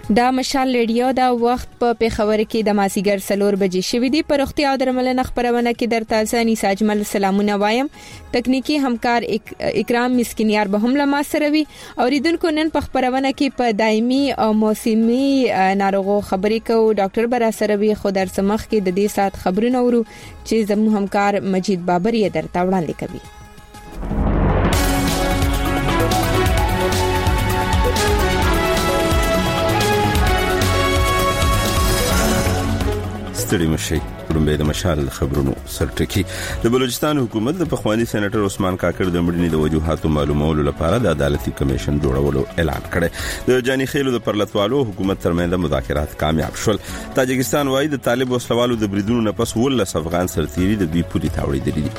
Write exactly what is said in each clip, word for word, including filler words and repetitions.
دا مشال ریډیو دا وخت په پیښور کې د مازیګر سلور بجې شوې دي. پر اختیار درملنه خبرونه کې در تازه نسا اجمل سلامونه وایم. تکنیکی همکار اک اکرام مسکینیار به هم لما سره وي. اوریدونکو نن په خبرونه کې په دایمي او موسمي ناروغو خبرې کوو. ډاکټر برا سره وي خو در سمخ کې د دې سات خبرونه ورو چې زموږ همکار مجید بابر یې درته وړاندې کوي. ستړي مشي لومبه د مشال خبرونو سرټکی. د بلوچستان حکومت د پخوانی سېنیټر عثمان کاکړ د مړینې د وجوهاتو معلومولو لپاره د عدالتي کمیشن جوړولو اعلان کړی. د جاني خیلو د پرلطوالو حکومت ترمنځ مذاکرات کامیاب شول. تاجکستان وايي د طالب وسلوالو د بریدونو نه پس ولس افغان سرتيري د دوی پولی تاوړي دي.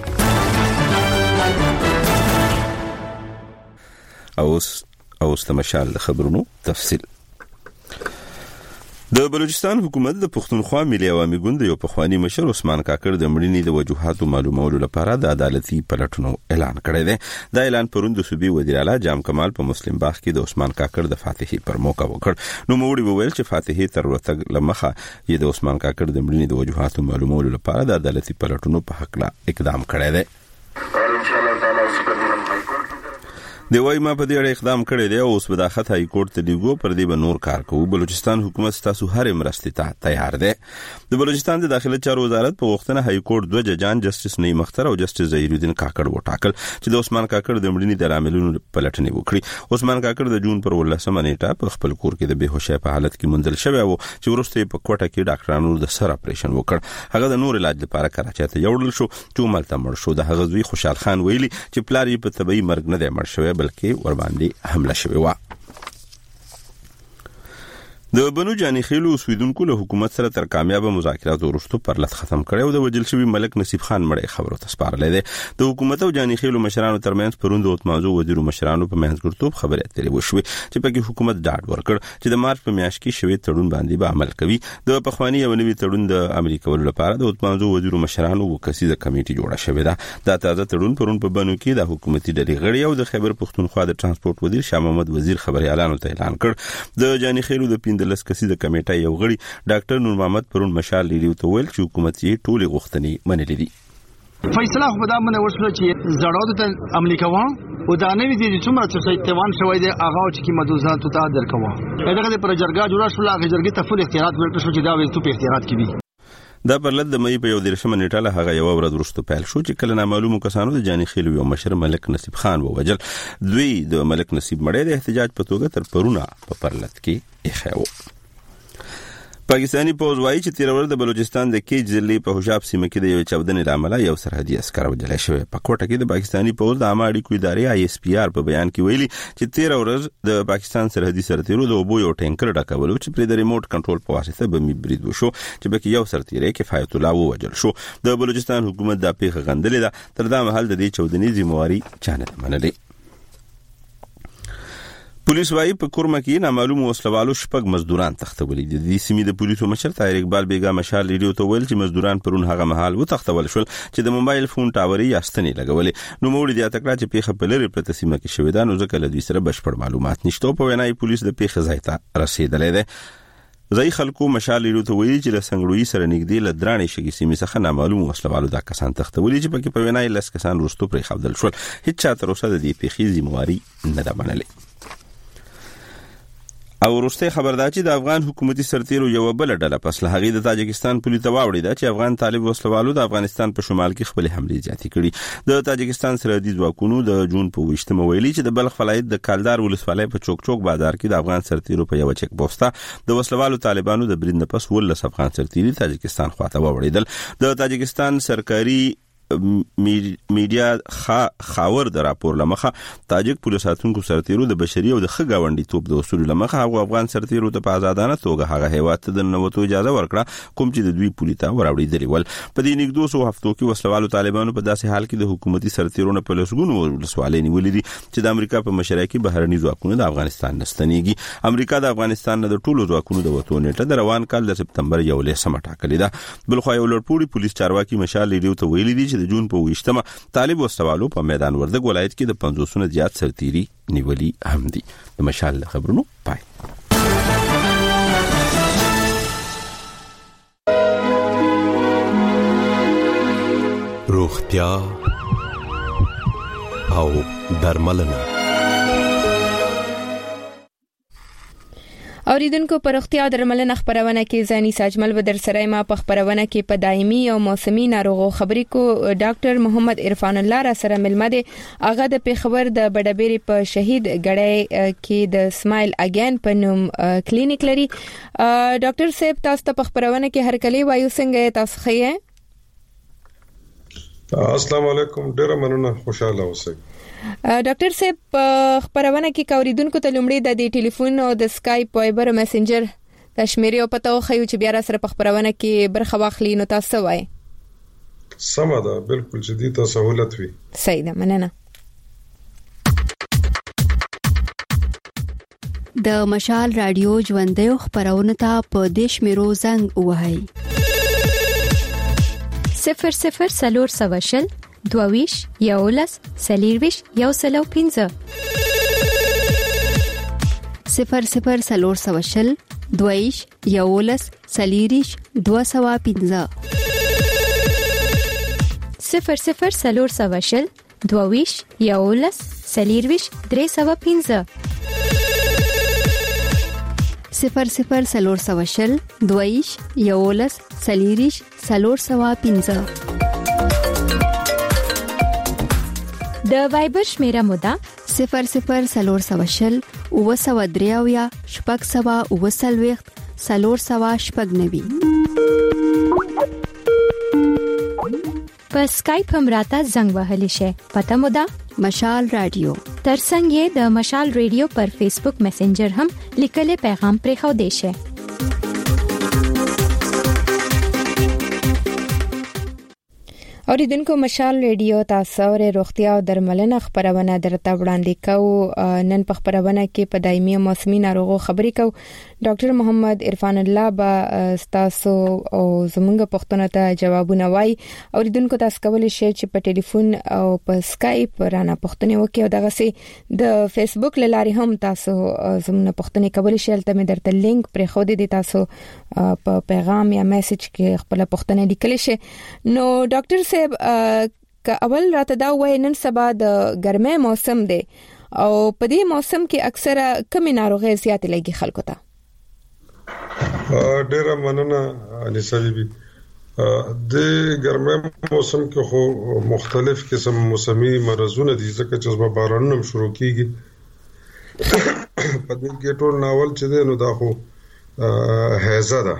اوس اوس د مشال خبرونو تفصیل. د بلوچستان حکومت د پښتونخوا ملي عوامي ګوند یو پخوانی مشر عثمان کاکړ د مړینې د وجوهاتو معلومولو لپاره د عدالتي پلټنو اعلان کړی دی. دا اعلان پروند د صوبې وزیر اعلی جام کمال په مسلم باغ کې د عثمان کاکړ د فاتحې پر موقع وکړ. نو موړي وویل چې فاتحې تر ورتګ لمخه یې د عثمان کاکړ د مړینې د وجوهاتو معلومولو لپاره د عدالتي پلټنو په حق لا اقدام کړی دی. د وای ما په دې اړه اقدام کړی دی او اوس په داخت هاي کورټ ته دیګو پر دې به نور کار کوو. بلوچستان حکومت تاسو هر مرستې ته تیار دی. د بلوچستان د داخله چارو وزارت په وختنه هاي کورټ دوه ججان جسټس نعیم اختر او جسټس ظهیر الدین کاکړ وټاکل چې د عثمان کاکړ د مړینې د عاملونو پلټنې وکړي. عثمان کاکړ د جون پر ولسمه نیټه په خپل کور کې د بهوشۍ په حالت کې مندل شوی و چې ورسته په کوټه کې ډاکټرانو د سر اپریشن وکړ. هغه د نور علاج لپاره کراچۍ ته یوړل شو چې ملته مړ شو. د هغه زوی خوشحال خان ویلي چې پلار یې په طبي مرګ نه دی مړ شوی بلکې ور باندې حمله شوی و. د بنو جاني خیلو سویدونکو له حکومت سره تر کامیاب مذاکرات ورستو پرلط ختم کړي او د وجل شوی ملک نصیب خان مړی خبرو ته سپارلې ده. د حکومت او جاني خیلو مشرانو ترمنځ پروند او تمازو وزیر مشرانو په منځګړتوب خبرې اترې وشوي چې پکې حکومت ډاډ ورکړ چې د مارچ په میاشت کې شوی تړون باندې به عمل کوي. د پخوانی یو نوی تړون د امریکا ول لپاره د تمازو وزیر مشرانو وکسیده کمیټه جوړه شوې ده. دا تازه تړون پرون په بنو کې د حکومتي ډلې غړي او د خیبر پښتونخوا د ترانسپورت وزیر شاه محمد وزیر خبري اعلان ته اعلان کړ. د جاني خیلو د پیندلس کسیده کمیټه یو غړي ډاکټر نور محمد پرون مشال لیډیو ته ویل چې حکومت یې ټولې غوښتنې منلې دي. فیصله خو دا منه وشو چې زړاو ته امریکا و او دا نه وی دي چې څومره چې تیوان شوی دی هغه چې کی مدوزات ته درکوه. دغه پر جرګه جوړه شو هغه جرګه ته فل اختیارات ورکړ شو چې دا وې تو په اختیارات کې دي. دا پرلط د مې په یو دیرشمه نیټه له هغه یو ورځ وروسته پیل شو چې کله نامعلومو کسانو د جاني خیلو یو مشر ملک نصیب خان ووجل. دوی د ملک نصیب مړی د احتجاج په توګه تر پرونه په پرلط کې ایخاو. پاکستانی پوز وايي چې تیر ورځ د بلوچستان د کیج ضلع په حجاب سیمه کې د یو چاودنې لامل یو سرحدي عسكر وژل شوی. په کوټه کې د پاکستانی پوز د عامه اړیکو ادارې آی اس پی آر په بیان کې ویلي چې تیر ورځ د پاکستان سرحدي سرتیرو د اوبو یو ټینکر ډکولو چې پر د ریموټ کنټرول په واسطه به برید وشو چې بکې یو سرتیری کفایت الله وژل شو. د بلوچستان حکومت د پیښه غندلې ده. تر دا مهال د دې چاودنې ذمہواری چانه منلې. پولیس وايي په کورما کې نامعلوم وسلوالو شپږ مزدوران تختولي دي. د سیمې د پولیسو مشر طاهر اقبال بیگا مشال لیډیو ته ویل چې مزدوران پرون هغه محل و تختول شول چې د موبایل فون ټاوري یاستنې لګولې. نو موړي د اتکړه چې پیښه په لری پرته سیمه کې شوې ده نو ځکه له دوی سره بشپړ معلومات نشته. په وینای پولیس د پیښه ځای ته رسیدلې ده. ځای خلکو مشال لیډیو ته ویل چې له سنگړوي سره نږدې ل درانې شګي سیمې څخه نامعلوم وسلوالو دا کسان تختولي چې پکې په وینای لس کسان ورستو پرې خپل شول. هیڅ چا تر اوسه د دې پیښې ذمہواری نه ده منلې. او ورسته خبردار چې د افغان حکومتي سرتیرو یو بل ډله پس له هغه د تاجکستان پولیس ته واوړي دا چې افغان طالب وسلوالو د افغانستان په شمال کې خپل حملې زیاتې کړي. د تاجکستان سرحدي ځواکونو د جون په وشتمه ویلي چې د بلخ ولایت د کالدار ولسوالۍ په چوک چوک بازار کې د افغان سرتیرو په یو چک پوسټه د وسلوالو طالبانو د برید نه پس ولس افغان سرتیري تاجکستان خواته واوړیدل. د تاجکستان سرکاري میډیا خا خاور د راپور لمخه تاجک پولیس ساتونکو سرتیرو د بشري او د خګاونډي توپ د اصول لمخه هغه افغان سرتیرو ته په آزادانه توګه هغه هیواد ته د نووتو اجازه ورکړه کوم چې د دوی پولیسا وراوړي ول. په دې نږدې دوه هفتو کې وسلوالو طالبانو په داسې حال کې د حکومتي سرتیرو نه په لسګونو ولسوالۍ نیولې دي چې د امریکا په مشرۍ کې بهرني ځواکونه د افغانستان نستنیږي. امریکا د افغانستان د ټولو ځواکونو د وټو نیټه د روان کال د سپتمبر یو لسمه ټاکلې ده. بل خو یو لړپوړي پولیس چارواکي مشال لیډیو ته ویلي دي چې د جون په وشتمه طالب وسوالو په میدان وردګ ولایت کې د پنځوس نه زیات سرتيري نیولي هم دي. د مشال خبرونو پای. روغتیا او درملنه. اوریدونکو په روغتیا درملنه خبرونه کې ځاني ساجمل بدر سره ما په خبرونه کې په دایمي او موسمي ناروغو خبرې کو ډاکټر محمد عرفان الله را سره ملمه دي. هغه د پیښور د بډبيري په شهید غړې کې د سمایل اگین په نوم کلینیک لري. ډاکټر صاحب تاسو ته په خبرونه کې هر کلی وایو څنګه تاسو خیه؟ السلام علیکم، ډیره مننه، خوشاله اوسئ. ډاکټر صاحب خبرونه کې کوریدونکو ته لومړی د دې ټلیفون او د اسکایپ وایبر او میسنجر د شمیرې او پته خو چې بیا را سره په خبرونه کې برخه واخلي نو تاسو وایي. سمه ده، بالکل جدي ته سہولت وي. صحیح ده، مننه. د مشال رادیو ژوندې خبرونه ته په دیش میرو زنګ وهاي صفر صفر سلور سواشل دوویش یولس سلیرویش یو سلو پینزه صفر صفر سلور سواشل دوویش یولس سلیریش دو سوا پینزه صفر صفر سلور سواشل دوویش یولس سلیرویش درې سوا پینزه صفر صفر سلور سواشل دوویش یولس سلیریش سلور سوا پینزه. د وایبر شمیره مودا صفر صفر سلور سواشل او سوا دریاویا شپږ سوا او سلويخت سلور سوا شپږ نوي. په اسکایپ هم راته زنګ وهلی شي. پته مودا مشال رادیو. ترڅنګ د مشال رادیو پر فیسبوک میسنجر هم لیکل پیغام پرې خو دی شي. اوریدونکو مشال ریډیو تاسو ور روغتیا او درملنه خبرونه درته وړاندې کوو. نن په خبرونه کې په دایمي موسمي ناروغو خبرې کوو. ډاکټر محمد عرفان الله با تاسو او زمونږ پښتنه ته جوابونه وای. اوریدونکو تاسو کولی شئ چې په ټلیفون او په اسکایپ رانه پښتنه وکړئ او دغه سي د فیسبوک لاري هم تاسو زمونږ پښتنه کولی شئ. تل مې درته لینک پرې خو دې تاسو په پیغام یا میسج کې خپل پښتنه لیکلی شئ. نو ډاکټر صاحب ک اول راته دا وای نن سبا د ګرمه موسم دی او په دې موسم کې اکثره کمی ناروغي زیات لګي خلکو ته. ډیره مننه انیسه بیبي. د ګرمه موسم کې خو مختلف قسم موسمي مرزونه دي ځکه چې زما بارانونه شروع کیږي. په دې کې ټول ناول چې دی نو دا خو هیزه ده.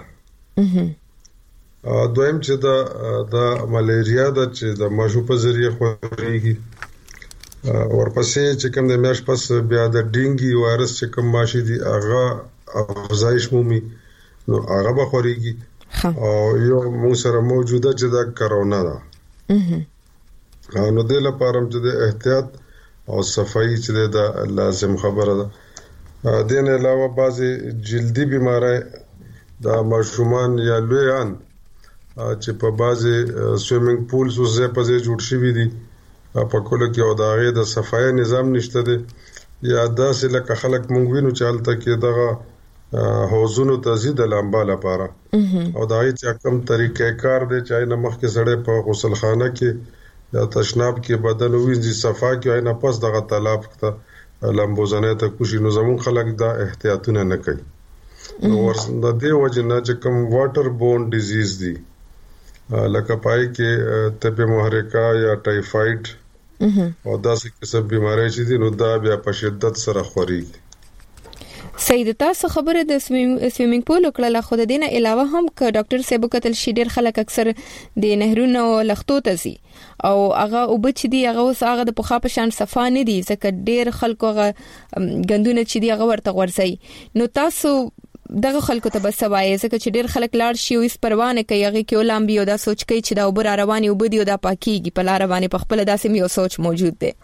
دویم چې دا د ملیریا د چې د ماشو په ذریعہ خوريږي. ورپسې چې کوم د میاش پس بیا د ډینګي وایرس چې کوم ماشي دي هغه افزایش مومي نو هغه به خوريږي. او یو موږ سره موجوده چې دا کرونا ده. نو د لپاره چې د احتیاط او صفائی چې د لازم خبره ده. دین علاوه بعضی جلدی بیماری د ماشومان یا لویان چې په بعضی سویمینګ پولز او زه په ځای جوړ شوی دي په کله کې او داغه د صفای نظام نشته دي یا داسې لکه خلک مونږ وینو چې حالت کې دغه حوزونو تزيد لامبا لپاره او داغه چې کوم طریقې کار دي چې نه مخ کې سړې په غسل خانه کې یا تشناب کې بدن وینځي صفا کې نه پس دغه طلب ته لامبوزنه ته کوشي نو زمون خلک دا احتیاطونه نه کوي. نو ورسره د دې وجه نه چې کوم واټر بورن ډیزیز دي لکه پای کې تب محرکه یا ټایفاید او داسې قسم بیماری چې دي نو دا بیا په شدت سره خوريږي. سید تاسو خبره د سویمینګ پول کړه خو د دینه علاوه هم ک ډاکټر صاحب کتل شي ډیر خلک اکثر د نهرونو لختو ته سي او هغه وبچ دي هغه اوس هغه د پخا په شان صفا نه دي ځکه ډیر خلکو هغه غندونه چې دي هغه ورته ورسي. نو تاسو دغه خلکو ته بس وایي ځکه چې ډیر خلک لاړ شي او اس پروانه کوي هغه کې ولامبي او دا سوچ کوي چې دا وبر رواني وبدي او دا پاکيږي په لار رواني په خپل داسې میو سوچ موجود دی.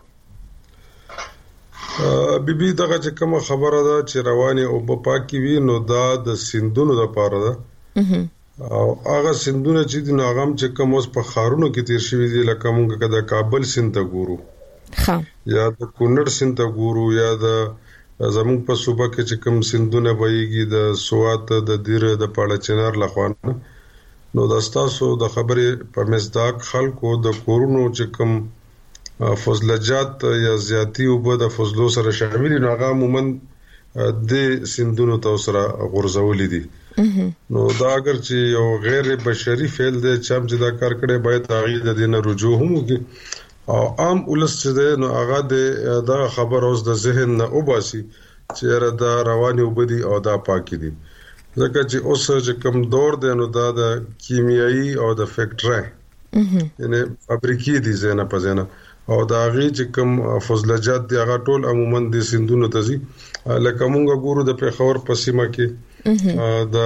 بیبي دغه چې کوم خبره ده چې رواني او په پاکي وي نو دا د سندونو لپاره ده. او هغه سندونه چې د ناغم چې کوم اوس په خارونو کې تیر شوی دي لکه مونږ د کابل سند ته ګورو ها یا د کونړ سند ته ګورو یا د زموږ په صوبه کې چې کوم سندونه وایي د سوات د دیر د پاړه چنار لخوان نو د تاسو د خبرې په مصداق خلکو د کورونو چې کوم فضلجات یا زیاتی او به د فضلو سره شامل نو هغه عموما د سندونو ته سره غورځولې دي نو دا اگر چې یو غیر بشري فعل دی چې دا کار کړي باید هغه د دینه رجوع هم وکړي او عام ولس چې دی نو هغه د دا خبر اوس د ذهن نه وباسي چې دا رواني وبدي او دا پاکي دي ځکه چې اوس چې کوم دور دی نو دا د کیمیاوي او د فیکټری یعنی فابریکي دي زنه په زنه او دا غي چې کوم فضلجات دی هغه ټول عموما د سندونو ته زی لکه مونږ ګورو د پیښور په سیمه کې د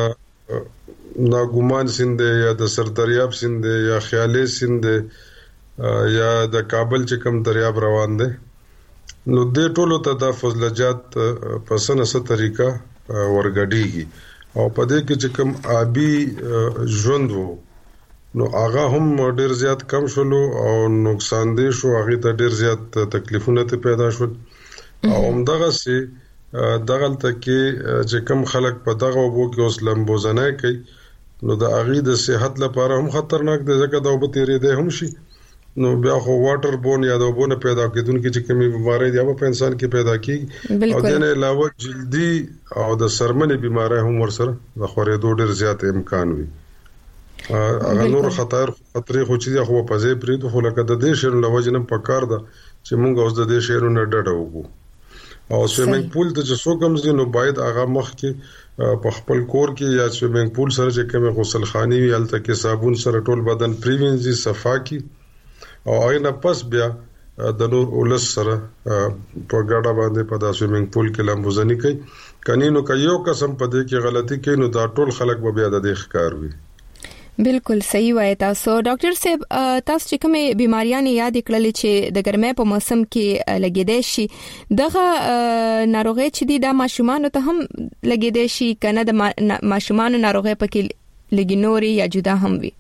ناګومان سند یا د سردریاب سند یا خیالي سند یا د کابل چې کوم دریاب روان دي نو د ټولو ته د فضلجات په سنسه طریقه ورګډيږي او په دې کې چې کوم آبي ژوند وو نو هغه هم ډیر زیات کم شول او نقصان دي شو هغه ته ډیر زیات تکلیفونه ته پیدا شول او همدغه سي دغلته کې چې کوم خلک په دغه وبو کې اوس لمبوزنای کوي نو د هغه د صحت لپاره هم خطرناک دي ځکه دا وب تیرې ده هم شي نو بیا خو واټر بون یا د وبونه پیدا کېدونکو چې کومي بیماری دی په انسان کې پیدا کیږي او د نه علاوه جلدي او د سرمنې بیماری هم ورسره د خورېدو ډیر زیات امکان وي هغه نور خطر خطرې خو چې خو په ځای پریدو خو لکه د دې شهر لوجنه پکار ده چې موږ اوس د دې شهرونو ډډه وګو او سویمنګ پول ته چې څو کم ځای نو باید هغه مخ کې په خپل کور کې یا سویمنګ پول سره چې کوم غسل خاني وي الته کې صابون سره ټول بدن پریوینځي صفا کی او اېنه پس بیا د نور ولس سره په ګاډه باندې په د سویمنګ پول کې لمبوزنی کوي کنينو کيو قسم په دې کې غلطي کوي نو دا ټول خلک به بیا د دې ښکار وي بالکل صحیح وای تاسو ډاکټر صاحب تاسو چې کومه بیماریاں یاد کړلې چې د ګرمۍ په موسم کې لګیدې شي دغه ناروغي چې د ماشومان ته هم لګیدې شي کنه د ماشومان ناروغي پکې لګینوري یا جدا هم وي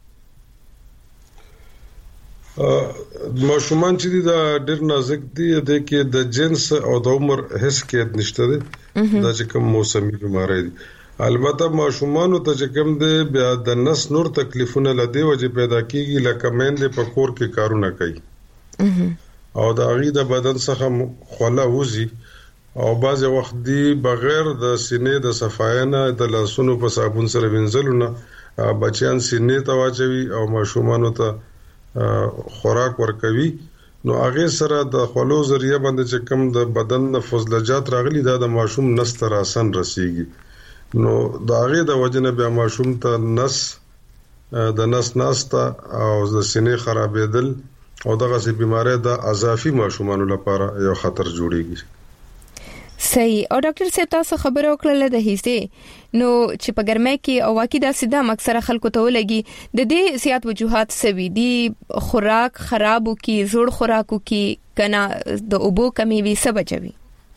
ماشومان چې د ډیر نازک دي د کې د جنس او د عمر هیڅ کې نشته دي دا چې کوم موسمي بیماری دي البته ماشومان ته چې کوم دي بیا د نس نور تکلیفونه لدی وجه پیدا کیږي لکه مېند په کور کې کارونه کوي او د اغه د بدن څخه خوله وزي او بعض وخت دی بغیر د سینې د صفاینه د لاسونو په صابون سره وینځلونه بچیان سینې ته واچوي او ماشومان ته خوراک ورکوي نو هغه سره د خلو ذریعہ باندې چې کوم د بدن د فضلجات راغلي دا د ماشوم نس تر آسان رسیږي نو د هغه د وجنه بیا ماشوم ته نس د نس ناستا او د سینې خرابېدل او دغه سي بیماری د اضافي ماشومانو لپاره یو خطر جوړیږي صحیح او ډاکټر صاحب تاسو خبرو کړل د هیڅ نو چې په ګرمۍ کې او واکې د سیده اکثره خلکو ته ولګي د دې سیات وجوهات سوي دي خوراک خرابو کې زوړ خوراکو کې کنه د اوبو کمی وي سبجوي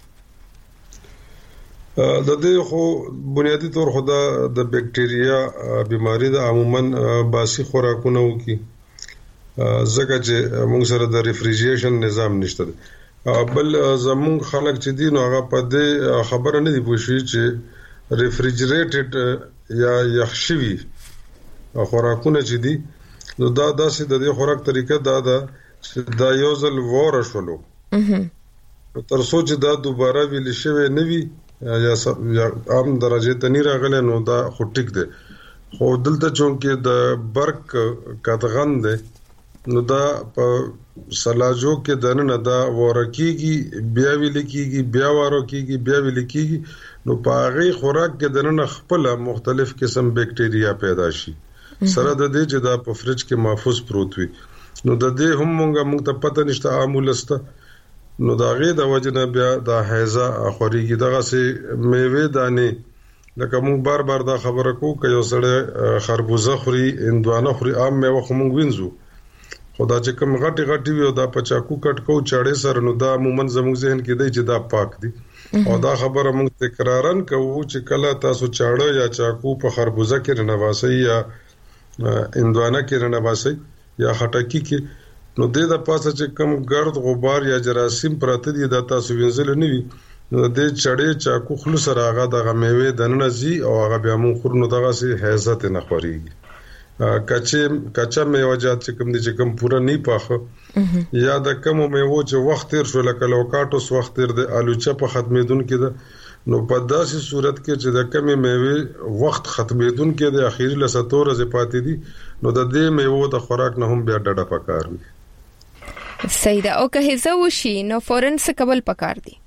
د دې خو بنیادی طور خدا د بکټیریا بیماری د عموما باسي خوراکونه وکي زګه چې موږ سره د ریفریجریشن نظام نشته بل زمون خلک چې دي نو هغه په دې خبره نه دی پوښي چې ریفریجریټډ یا یخشوي خوراکونه چې دي نو دا داسې د دې خوراک طریقه دا ده چې دا یو ځل وره شولو تر څو چې دا دوباره ویل شوی نه وي یا عام درجه ته نه راغلی نو دا خو ټیک دی خو دلته چونکه د برق کاتغن دی نو دا په سلاجو کې دنه دا ورکیږي بیا ویل کیږي بیا ورکیږي بیا ویل کیږي نو په هغه خوراک کې دنه خپل مختلف قسم بکټیریا پیدا شي سره د دې چې دا په فریج کې محفوظ پروت وي نو د دې هم مونږه مونږ ته پته نشته عامولسته نو دا غي د وجنه بیا د حیزه اخوريږي دغه سي میوه دانه لکه مونږ بار بار دا خبره کو چې یو سړی خربوزه خوري اندوانه خوري عام میوه خو مونږ وینځو خدا چې کوم غټي غټي وي او دا پچاکو کټ کو چاړې سره نو دا عموما زموږ ذهن کې دی چې دا پاک دي او دا خبره موږ تکرارن کوو چې کله تاسو چاړه یا چاکو په خربوزه کې رنواسي یا اندوانه کې رنواسي یا خټکی کې نو د پاسه چې کوم ګرد غبار یا جراثیم پراته دي دا تاسو وینځل نه وي نو د چړې چاکو خلص راغه د غمیوي دنه زی او هغه بیا مون خورنو دغه سي حیزت نه خوريږي کچې کچا میوه جات چې کوم دي چې کوم پورا نه پاخه یا د کوم میوه چې وخت تیر شو لکه لوکاټوس وخت تیر د الوچه په ختمېدون کې ده نو په داسې صورت کې چې د کومې میوه وخت ختمېدون کې د اخیری لساتور ز پاتې دي نو د دې میوه د خوراک نه هم بیا ډډه پکار وي. صحیح ده. او که هزه وشي نو فورن څه کول پکار دي؟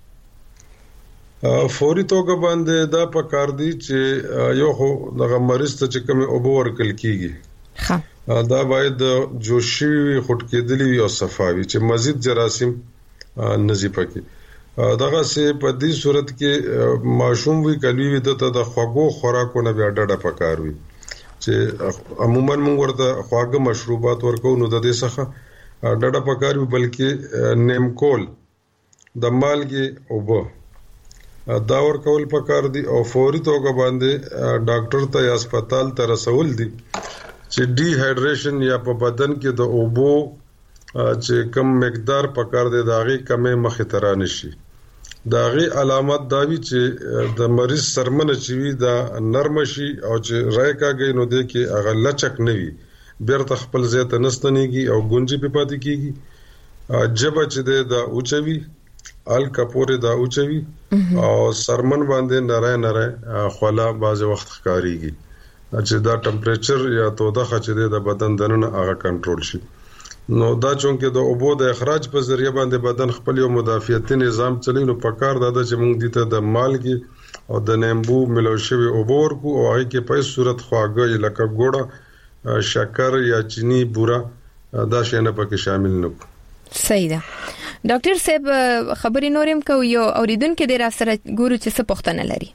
فوري توګه باندې دا پکار دي چې یو خو دغه مریض ته چې کوم اوبو ورکل کیږي ها دا باید جوشي خټ کېدلی وي او صفاوي چې مزید جراثیم نزي پکې دغه سه په دې صورت کې ماشوم وی کلی وي د خوږو خوراکونه بیا ډډه پکار وي چې عموما موږ ورته خواږه مشروبات ورکو نو د دې څخه ډډه پکار وي بلکې نیمکول د مالګي اوبه دا ورکول پکار دي او فوري توګه باندې ډاکټر ته یا هسپتال ته رسول دي چې ډي هایډریشن یا په بدن کې د اوبو چې کم مقدار پکار دي داغي کمې مخې ته را نشي. داغي علامات دا وی چې د مریض سرمنه چوي دا نرم شي او چې رايکاږي نو د کې هغه لچک نوي بیرته خپل ځای ته نستنيږي او ګونجي په پاتې کیږي جبه چې دا اوچوي ال کپورې دا اوچوي او سرمن باندې نره نره خولا باز وخت ښکاریږي چې دا ټمپریچر یا توده چې د بدن دننه هغه کنټرول شي. نو دا چونکه د اوبو د اخراج په ذریعہ باندې بدن خپل یو مدافعتي نظام چلی نو پکار دا چې موږ دته د مالګي او د نیمبو ملوشوي اوبو ورکو او هغه کې په صورت خواږه لکه ګوړه شکر یا چینی بورا دا شینه پکې شامل نه. صحیح ده. ډاکټر صاحب خبرې نورم کو یو اوریدونکو د را سره ګورو چې څه پوښتنه لري.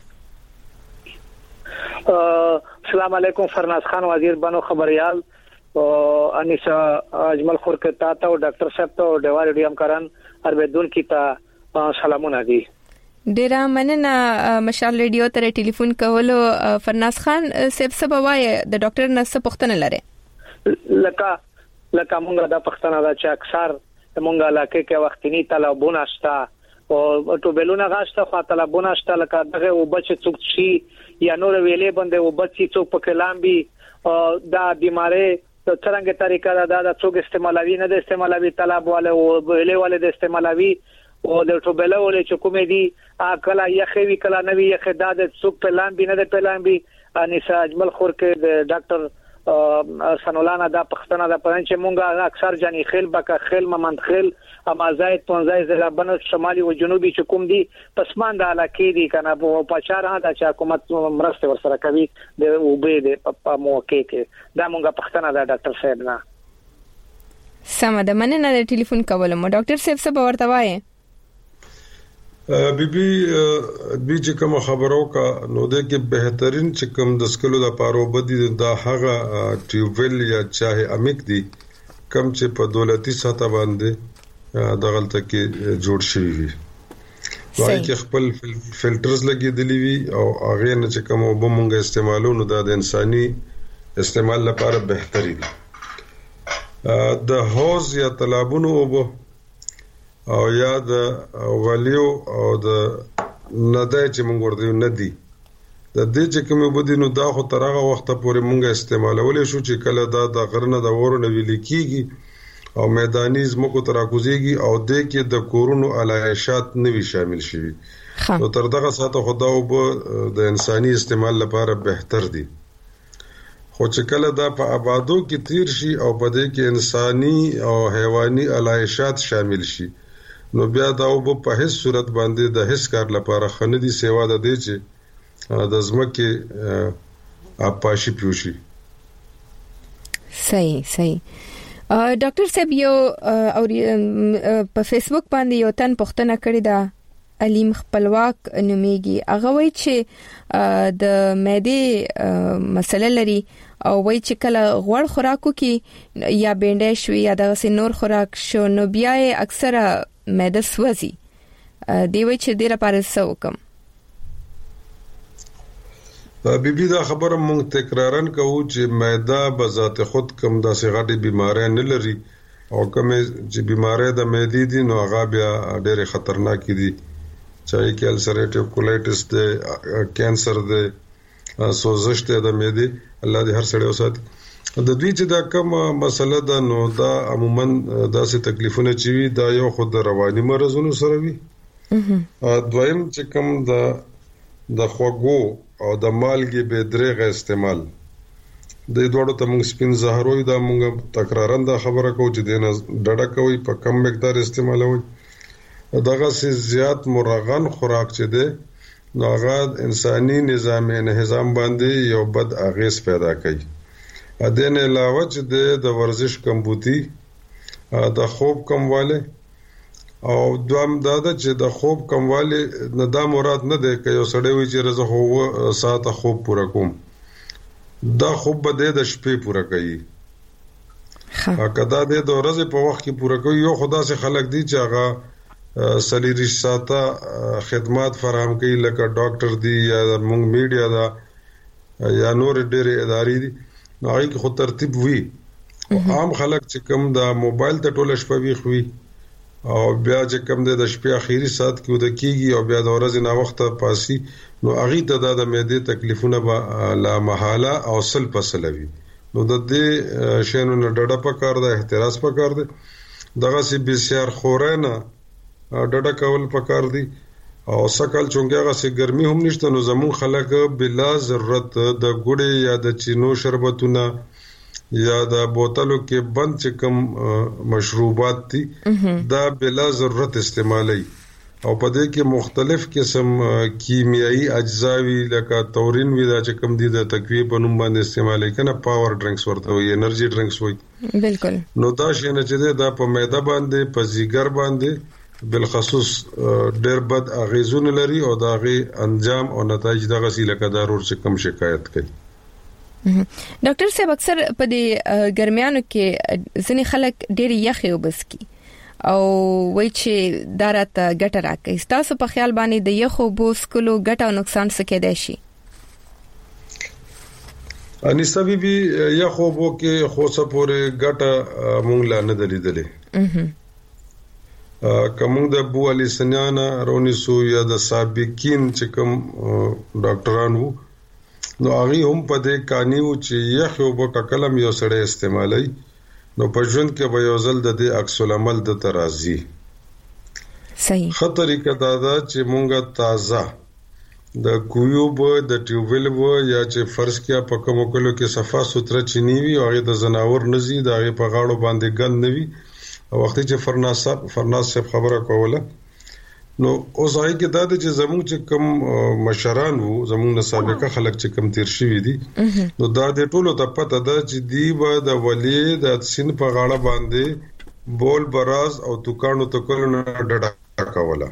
السلام علیکم فرناز خان وزیر بنو خبريال او انیسا اجمل خورکتا ته او ډاکټر صاحب ته او ډیوال ډیم کرن اردون کی ته سلامونه دي. ډیر مننه مشال ریډیو ته ټلیفون کولو. فرناز خان صاحب څه بوای د ډاکټر نه څه پوښتنه لري؟ لکه لکه موږ دا پښتنه دا چې اکثر موږ علاقه کې وختینی طلبونه شته او ټوبلونه غاشته خو طلبونه شته لکه دغه وبچ څوک شي یا نور ویلې باندې وبچ څوک په کلام بي دا بیماری څنګه طریقه دا د څوک استعمالوي نه د استعمالوي طلب والے او ویلې والے د استعمالوي او د ټوبله ولې چې کومې دي اکلا یخوي کلا نوي یخدا د څوک په لام بي نه د پلان بي انیسا اجمل خور کې د ډاکټر سنولانا دا پښتنه دا پران چې مونږه اکثر جنې خیل بکه خیل ممند خیل اما زائد پنځه ضلع بنو شمالي او جنوبي چې کوم دي پسمان د علاقې دي کنه په پچاره دا چې حکومت مرسته ورسره کوي د وبې د په موقع کې دا مونږه پښتنه دا ډاکټر صاحب نه سم ده مننه د ټلیفون کولم. ډاکټر صاحب څه ورته وایي؟ بی بی بي چې کوم خبرو کا نو د کې بهترین چې کوم د سکلو د پارو بدی د هغه ټیوبل یا چاهي امیک دي کم چې په دولتي سطح باندې د غلطه کې جوړ شوی وي وای کې خپل فلټرز لګیدلی وي او هغه نه چې کوم وبمږه استعمالو نو د انساني استعمال لپاره بهتري دي. د حوض یا تالابونو وبو او یا د ولیو او د ندای چې موږ ورته ندی د دې چې کوم بده نو دا خو ترغه وخت پورې موږ استعمالولې شو چې کله دا د غرنه د ورونه ویل کیږي او میداني زمکو تراکوزيږي او د کې د کورونو علایشات نوي شامل شي نو تر دغه ساته خدا او د انساني استعمال لپاره بهتر دي. خو چې کله دا په آبادو کې تیر شي او په دې کې انساني او حیواني علایشات شامل شي نو بیا دا په هیڅ صورت باندې د هیڅ کار لپاره خندي سیوا د دې چې د زمکه اپاشي پیوشي. صحیح صحیح. ډاکټر صاحب یو او په فیسبوک باندې یو تن پوښتنه کړې ده علیم خپلواک نوميږي هغه وایي چې د معدې مسله لري او وایي چې کله غوړ خوراکو کې یا بینډه شوی یا د نور خوراک شو نو بیا اکثره معده سوځي دی وایي چې ډیره پاره سوکم. بی بی دا خبره مونږ تکرارن کوو چې معده به ذات خود کم داسې غټي بیماری نه لري او کومه چې بیماری د معدې دي نو هغه بیا ډېر خطرناک دي چاہے کې السریټیو کولایټس ده کینسر ده سوزش ده د معدې الله دې هر سړی وساتي د دوی چې دا کوم مسله ده نو دا عموما داسې تکلیفونه چې وي دا یو خود رواني مرزونو سره وي. دویم چې کوم د د خوږو او د مالګې به درېغه استعمال د دوړو ته موږ سپین زهروي دا موږ تکرارن دا خبره کوو چې دینه ډډه کوي په کم مقدار استعمالوي. دغه سي زیات مرغن خوراک چې ده نو هغه انساني نظام انهضام باندې یو بد اغیز پیدا کوي. ا دې نه علاوه چې د ورزش کمبوتي د خوب کمواله او دوام دا ده چې د خوب کمواله نه دا مراد نه ده چې یو سړی وي چې رزه هو ساعت خوب پوره کوم دا خوب به د شپې پوره کوي. ها کدا د ورځې په وخت کې پوره کوي یو خدا سے خلق دي چې هغه سلیری ساته خدمات فراهم کوي لکه ډاکټر دی یا موږ میډیا دا یا نور ډېرې ادارې دي نو هغه خو ترتیب وي. عام خلک چې کوم دا موبایل ته ټوله شپه وي خوي او بیا چې کوم د شپې اخیری ساعت کې ود کیږي او بیا د ورځې نه وخت پاسي نو هغه ته د معدې تکلیفونه به لا محاله او سل پسلوي. نو د دې شینو نه ډډه پکار ده احتراز پکار ده دغه سي بسیار خورانه ډډه کول پکار دي او سکل چونګه هغه سي ګرمي هم نشته نو زمون خلک بلا ضرورت د ګوړې یا د چینو شربتونه یا د بوتلو کې بند چې کوم مشروبات دي دا بلا ضرورت استعمالي او په دې کې مختلف قسم کیمیاوي اجزاوي لکه تورین وی دا چې کوم دي د تقویه په نوم باندې استعمالي کنه پاور ډرینکس ورته وي انرژي ډرینکس وي بالکل. نو دا شي نه چې دا په معده باندې په ځیګر باندې بالخصوص ډېر بد اغیزونه لري او دا غي انجام او نتایج دغه سي لکه ضرور چې کم شکایت کوي. ډاکټر صاحب اکثر په دې ګرمیانو کې ځینې خلک ډېر یخي وبسکي او وای چې دارته ګټه راکړي. تاسو په خیال باندې د یخو بوسکلو ګټه او نقصان څه کېدای شي؟ اني سببي یخو بو کې خوسه پورې ګټه مونږ لا نه دلیدلې. کوم د بو علي سنانا رونیسو یا د سابقین چې کوم ډاکټرانو نو هغه هم په دې کانیو چې یخو بو کلم یو سړی استعمالي نو په ژوند کې به یو ځل د دې عکس العمل د ترازی صحیح خطرې کدا دا چې مونږه تازه د کویوب د ټیوبل و یا چې فرض کیا په کوم کلو کې صفه ستره چینی وي او د زناور نزي د هغه په غاړو باندې ګند نوي او وخت چې فرناس فرناس خبره کوله نو اوس هغه کې دا چې زموږ چې کم مشران وو زموږ سابقه خلک چې کم تیر شوی دي نو دا د ټولو ته پته ده چې دی به د ولی د سین په غاړه باندې بول براز او توکانو تکل نه ډډه کوله.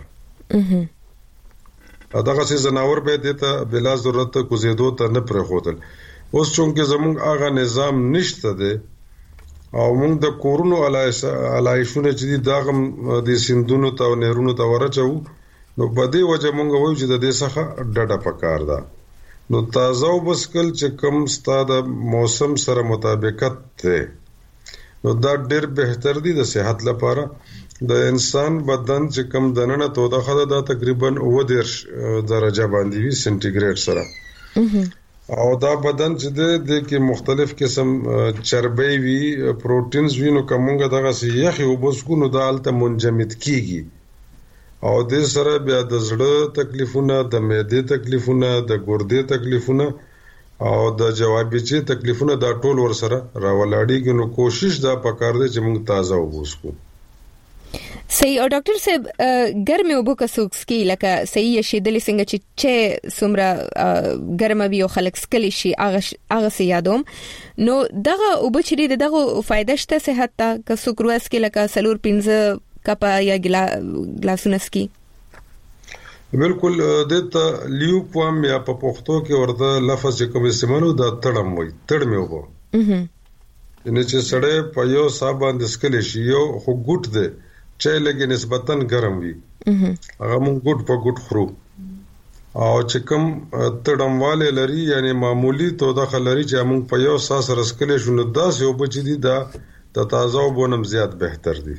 دغه څه زناور به دته بلا ضرورت کوزیدو ته نه پرې خوتل. اوس چونکه زموږ هغه نظام نشته ده او موږ د کورونو علایشونه چې داغم د سندونو ته او نهرونو ته ورچو نو په دې وجه موږ وایو چې د دې څخه ډډه پکار ده. نو تازه وبسکل چې کوم ستاده موسم سره مطابقت ده نو دا ډېر بهتر دي د صحت لپاره. د انسان بدن چې کوم دننه توده خده دا تقریبا اوه دیرش درجه باندې وي سنټیګریډ سره او دا بدن چې د کې مختلف قسم چربي وي پروتینز وي نو کومه دغه یخي وبسکو نو دا الته منجمد کیږي او د سره بیا د زړه تکلیفونه د معدې تکلیفونه د ګردې تکلیفونه او د جوابي چې تکلیفونه دا ټول ور سره راولاړيږي. نو کوشش دا پکار دی چې موږ تازه وبسکو. صحیح. او ډاکټر صاحب ګرمه وبو کسوکس کی لکه صحیح شیدلې څنګه چې چې سمره ګرمه وي او خلک سکلی شي هغه هغه سي یادوم نو دغه وبو چې دغه فائدہ شته صحت ته کسوکروس کې لکه سلور پنځه کپا یا ګلاسونه سکی بالکل دته لیو کوم یا په پښتو کې ورته لفظ کوم استعمالو دا تړم وي تړمه وبو نه چې سړی په یو صابان د سکلی شي یو خو ګټ ده چې لګي نسبتاً ګرم وي هغه مونږ ګډ په ګډ خورو او چې کوم تړمواله لري یعنی معمولی توده خلري چې مونږ په یو ساس رسکلې شنو داس یو بچی دي دا د تازه وبونم زیات بهتر دي.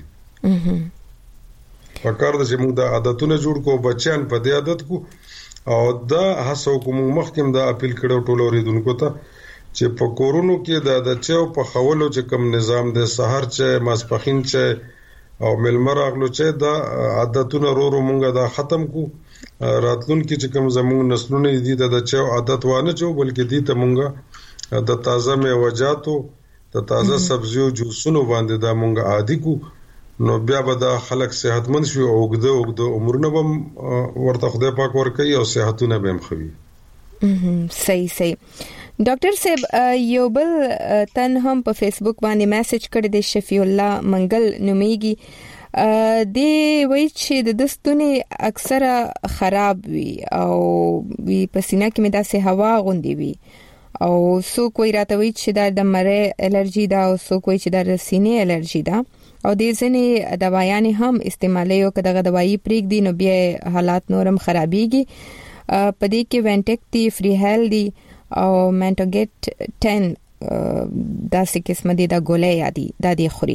فکر د چې مونږ د عادتونه جوړ کو بچیان په دې عادت کو او دا هڅه کوم مخکم دا اپیل کړو ټولو ریدونکو ته چې په کورونو کې د د چاو په خولو چې کوم نظام د سحر چې ماسپخین چې او ملمر اغلو چې د عادتونو رورو مونږه دا ختم کو راتلون کې چې کوم زموږ نسلونه دي د چاو عادت وانه چو بلکې دي ته مونږه د تازه میوجاتو د تازه سبزیو جوسونو باندې دا مونږه عادي کو نو بیا به دا خلک صحتمند شي او وګدو وګدو عمرونه به ورته خدای پاک ورکړي او صحتونه به هم خوي. صحیح صحیح. ډاکټر صاحب یو بل تن هم په فیسبوک باندې میسج کړی دی شفیع الله منګل نومیږي دی وایي چې د دستونه اکثره خراب وي او وی پسینه کې مې داسې هوا غوندي وي او څوک وایي راته وایي چې دا د مړې الرجی دا او څوک وایي چې دا د سینې الرجی دا او د ځینې دوايانې هم استعمالي او کداغه دوايي پریک دي نو بیا حالات نورم خرابيږي پدې کې وینټیک دی فری هیل دی او منټوګیټ ټن داسې قسمه دي د ګولې یادي د دې خوري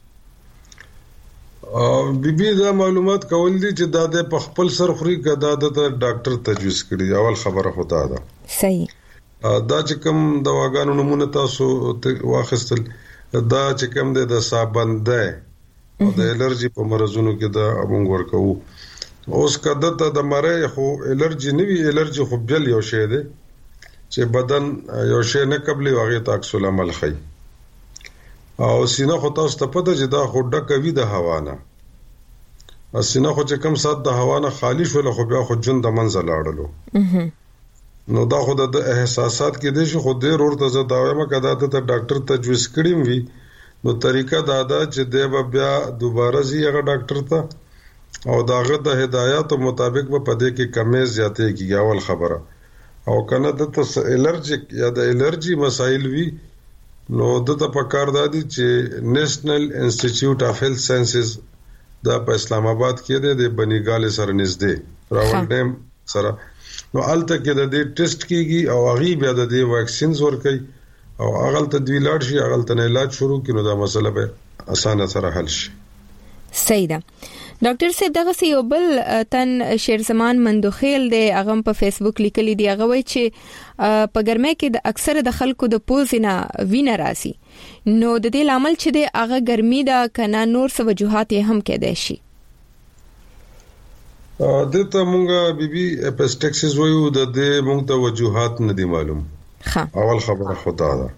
او بي بي دا معلومات کول دي چې دا د خپل سر خوري کدا د ډاکټر تجویز کړي اول خبره خدا ده صحیح دا چې کوم دواګانو نمونه تاسو واخستل دا چې کوم د صابن ده او د الرجی په مرزونو کې دا موږ ورکو اوس کده ته د مړې خو الرجی نه وی الرجی خو بل یو شی دی چې بدن یو شی نه قبلې واغې تاکسو عمل خي او سینه خو تاسو ته پته چې دا خو ډکوي د هوا نه سینه خو چې کم سات د هوا نه خالی شول خو بیا خو جون د منځ لاړلو نو دا خو د احساسات کې دي چې خو ډېر ورته زه دا وایم کدا ته ډاکټر تجویز کړیم وي نو طریقه دا ده چې د بیا دوباره زی هغه ډاکټر ته او داغه د هدایت مطابق په پدې کې کمې زیاتې کیږي اول خبره او کنه د ته الرجیک یا د الرجی مسایل وی نو د ته په کار دادی چې نېشنل انسټیټیوټ اف هیلث ساينسز دا په اسلام آباد کې د بنیګال سره نږدې راول ډیم سره نو الته کې د دې ټیسټ کیږي او هغه بیا د دې ویکسینز ورکړي او هغه ته دوی لاړ شي هغه ته علاج شروع کړي دا مسله به اسانه سره حل شي. صحیح ده. ډاکټر صاحب دغه سی یو بل تن شیرزمان مندوخیل دی هغه په فیسبوک لیکلی دی هغه وایي چې په ګرمۍ کې د اکثره د خلکو د پوزینه وینه راسي نو د دې لامل چې دی هغه ګرمي دا کنه نور څه وجوهات هم کېدای شي. دته مونږه بیبي اپسټکسس وایو د دې مونږ ته وجوهات نه دي معلوم. ها اول خبره خدا ده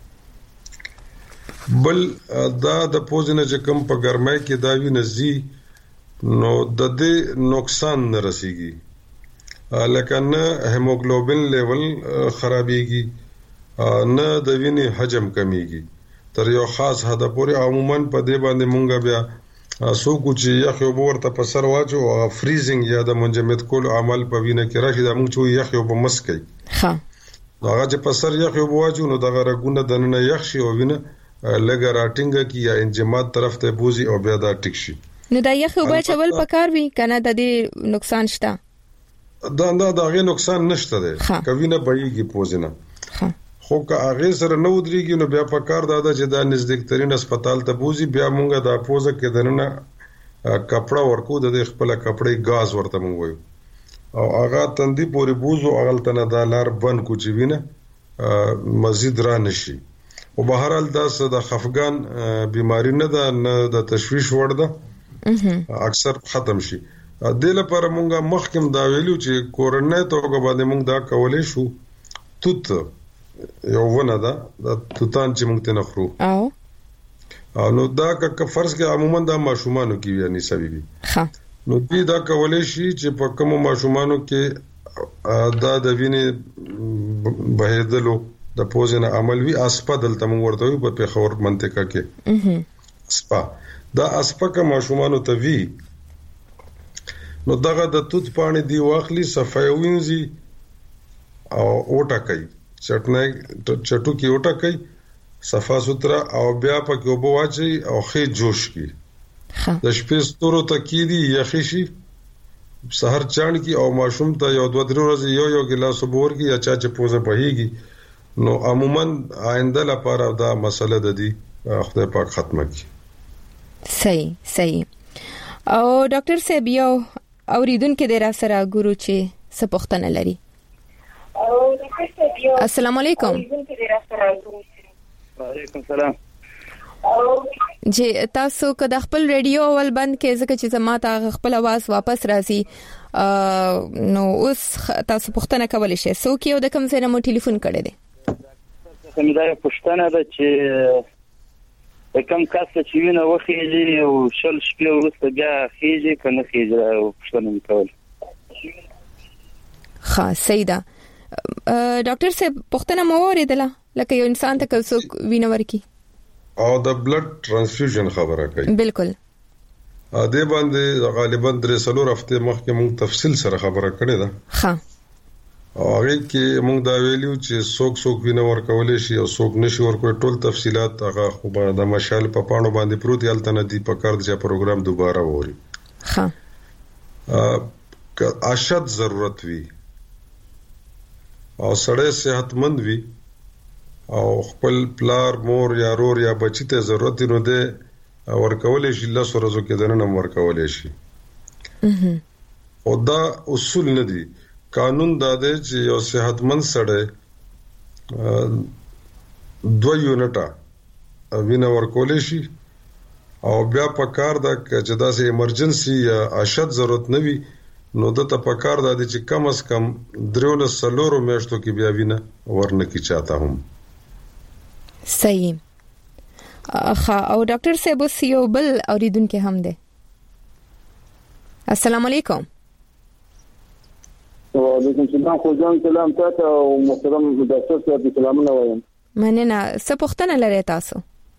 بل دا د پوزینه چې کوم په ګرمۍ کې دا وینه زی نو د دې نقصان نه رسیږي لکه نه هیموګلوبین لیول خرابېږي نه د وینې حجم کمیږي تر یو خاص حد پورې عموما په دې باندې مونږ بیا سوکو چې یخ یو ورته په سر واچو او فریزینګ یا د منجمد کول عمل په وینه کې راشي د مونږ چې یخ یو په مسکي ها هغه چې په سر یخ یو واچو نو دغه رګونه د نن یخ شي او وینه لګا راټینګ کی یا انجماد طرف ته بوزي او بیا دا ټیک شي نو دا یخ وبا چول پکار وی کنه د دې نقصان شته دا دا دغه نقصان نشته ده کوینه بېږي پوزینه خو که هغه سره نو درېږي نو بیا پکار دا چې دا نزدیک ترين هسپتال ته بوزي بیا مونږه دا پوزه کې دنه کپڑا ورکو د خپل کپړې غاز ورته مونږ وایو او هغه تندې پورې بوزو هغه تنه دا لار بند کو چې وینه مزید را نشي او بهرحال دا د خفقان بیماری نه ده نه د تشویش وړ ده اکثر ختم شي د لپاره مونږه مخکم دا ویلو چې کورنۍ توګه باندې مونږ دا کولې شو توت یو ونه ده د توتان چې مونږ ته نخرو او نو دا که فرض کې عموما د ماشومانو کې یعنی سببي ها نو دې دا کولې شي چې په کوم ماشومانو کې دا د وینې بهیدلو د پوزینه عمل وی اسپدل تم ورته په پیښور منطقه کې اسپا دا اسپکه ماشومانو ته وی نو دغه د توت پانی دی واخلي صفای وینځي او اوټه کوي چټنه چټو کې اوټه کوي صفا سترا او بیا په کې وبو واچي او خې جوش کی د شپې ستورو ته کې دی یخی شي سحر چاڼ کی او ماشوم ته یو دوه درې ورځې یو یو ګلاس وبور کی یا چا چې پوزه بهيږي نو عموما آینده لپاره دا مسله د دې خدای پاک ختمه کی. صحیح صحیح. او ډاکټر صاحب یو اوریدونکو د را سره ګورو چې څه پوښتنه لري. السلام علیکم. وعلیکم السلام. جی تاسو که د خپل ریډیو ول بند کې ځکه چې زما ته خپل आवाज واپس راځي نو اوس تاسو پوښتنه کولای شئ سو کې یو د کوم ځای نه مو ټلیفون کړی دی؟ سمدار پوښتنه ده چې کوم کس چې وینه وخیږي او شل شپې وروسته بیا خیږي کنه خیږي او پوښتنه وکول. ښه صحیح ده. ډاکټر صاحب پوښتنه مو اوریدله لکه یو انسان ته څوک وینه ورکی او د بلډ ترانسفیوژن خبره کوي. بالکل. ا دې باندې غالبا درې څلور هفته مخکې موږ تفصیل سره خبره کړې ده. ها. او هغه کې موږ دا ویلو چې څوک څوک وینه ورکول شي او څوک نشي ورکول ټول تفصيلات هغه خو د مشال په پاڼو باندې پروت یالته نه دی په کار چې پروګرام دوباره ووري. ها. ا اشد ضرورت وي او سړی صحتمند وي او خپل پلار مور یا رور یا بچی ته ضرورت نو ده ورکول شي الله سره زو کې دنه ورکول شي. او دا اصول نه دي. قانون دا دی چې یو صحتمند سړی دوه یونټه وینه ورکول شي او بیا په کار دا چې دا سه ایمرجنسي یا اشد ضرورت نه وي نو د ته په کار دا دی چې کم از کم درول سلورو میاشتو کې بیا وینه ورنه کی چاته هم. صحیح. اخا او ډاکټر صاحب یو بل اوریدونکو هم ده. السلام علیکم. وعلیکم السلام. خو ځان سلام تاسو او محترم ډاکټر صاحب سلامونه وایم. مننه. څه پوښتنه لرئ تاسو؟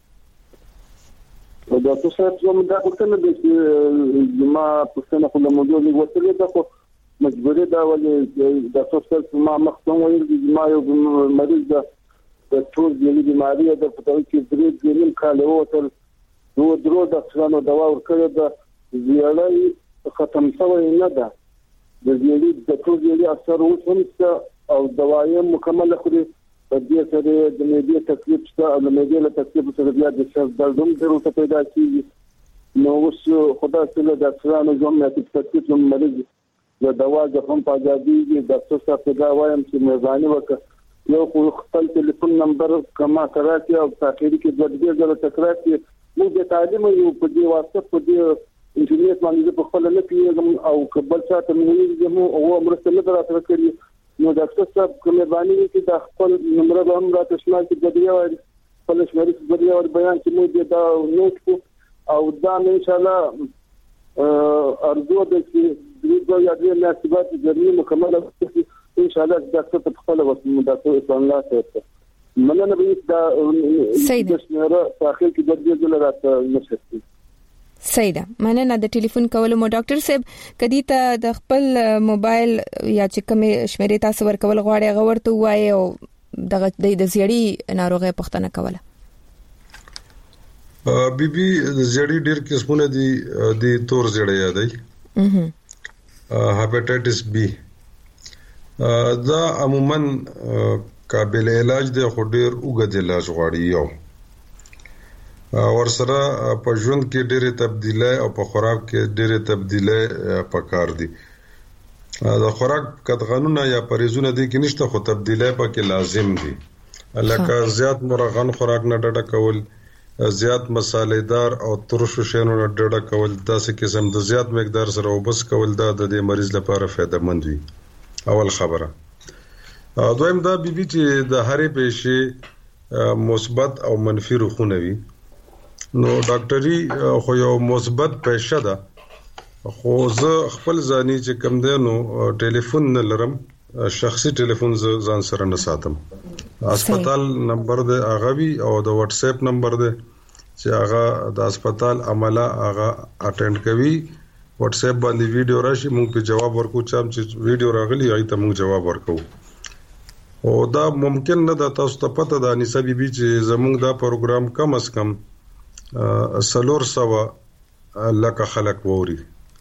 ډاکټر صاحب زموږ د پوښتنه د ما پوښتنه خو د موضوع وګورئ تاسو مجبورې دا ولې ډاکټر صاحب ما مخکې ویل چې ما یو مریض د ټول د بیماری د پټوي چې درې دیم کال ووتل نو درو د څلانو دوا ورکړه د زیړی ختم شوی نه ده د زیړی د ټول زیړی اثر وښمسته او دوايي مکمل خوري په دې سره د معدې تکلیف شته او د معدې له تکلیف سره بیا د سر دردوم ضرورت پیدا کیږي نو اوس خدای سره د څلانو زوم نه تکلیف مریض د دوا د هم پاجادي د ډاکټر صاحب دا وایم چې مېزاني وکړه یو خپل ټلیفون نمبر کما کراچي او تاخيري کې د دې ځله تکرار کې موږ د تعلیم یو په دې واسطه په دې انټرنیټ باندې په خپل نه پیږم او قبل ساته موږ زمو او مرسته نه درته کړی نو ډاکټر صاحب کومه باندې چې د خپل نمبر به هم راته شمال کې بدیا وایي خپل شماري بدیا ور بیان چې موږ دا نوٹ کو او دا ان شاء الله ارجو د چې د یو یا د نسبت جرمي مکمله ان شاء الله ډاکټر په خپل وسه ډاکټر اسلام الله ته مننه به دا سید شماره تاخير کې د دې ځل راته نشته. سیده مننه د ټلیفون کولو مو ډاکټر صاحب کدی ته د خپل موبایل یا چې کوم شمیرې تاسو ورکول غواړي غوړته وایي او دغه د زیړی ناروغي پښتنه کوله. بي بي زیړی ډیر قسمونه دي د تور زیړی یادای هپاتایټس بي دا عموما قابل علاج دی خو ډیر اوږد علاج غواړي یو ورسره په ژوند کې ډېرې تبدیلۍ او په خوراک کې ډېرې تبدیلۍ پکار دي د خوراک قطغانونه یا پریزونه دي کې نشته خو تبدیلۍ پکې لازم دي لکه زیات مرغن خوراک نه ډډه کول زیات مصالحدار او ترش شینو نه ډډه کول داسې قسم د زیات مقدار سره وبس کول دا د مریض لپاره فائدہ مند وي اول خبره. دویم دا بي بي چې د هرې پېښې مثبت او منفي روخونه وي نو ډاکټري خو یو مثبت پېښه ده خو زه خپل ځاني چې کم دی نو ټلیفون نه لرم شخصي ټلیفون ځان سره نه ساتم هسپتال نمبر دی هغه وی او د واتس اپ نمبر دی چې هغه د هسپتال عمله هغه اټینډ کوي واتس اپ باندې ویډیو راشي موږ په جواب ورکو چې ویډیو راغلی هغه ته موږ جواب ورکو او دا ممکن نه ده تاسو ته پته ده انیسه بي بي چې زموږ دا پروګرام کم از کم سلور سوا لکه خلک ووري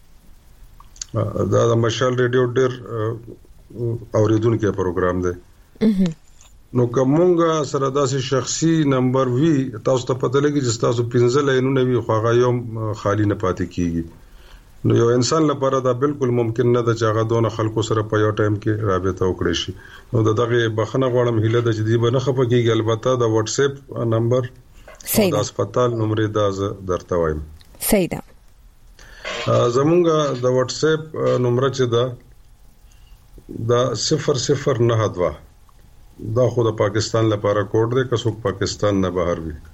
دا د مشال ریډیو ډیر اوریدونکو پروګرام دی نو کومه سره داسې شخصي نمبر وی تاسو ته پته لګي چې تاسو پنځه لاینونه وی خو هغه یو خالی نه پاتې کیږي نو یو انسان لپاره دا بالکل ممکن نه ده چې هغه دونه خلکو سره په یو ټایم کې رابطه وکړي شي. نو دغه بخنه غواړم هیله ده چې دی به نه خپه کیږي. البته د واتس اپ نمبر او د هسپتال نمبر دا درته وایم. صحیح ده. زمونږ د واتس اپ نمبر چې دا دا صفر صفر نه دوه دا خو د پاکستان لپاره کوډ دی که څوک پاکستان نه بهر وي.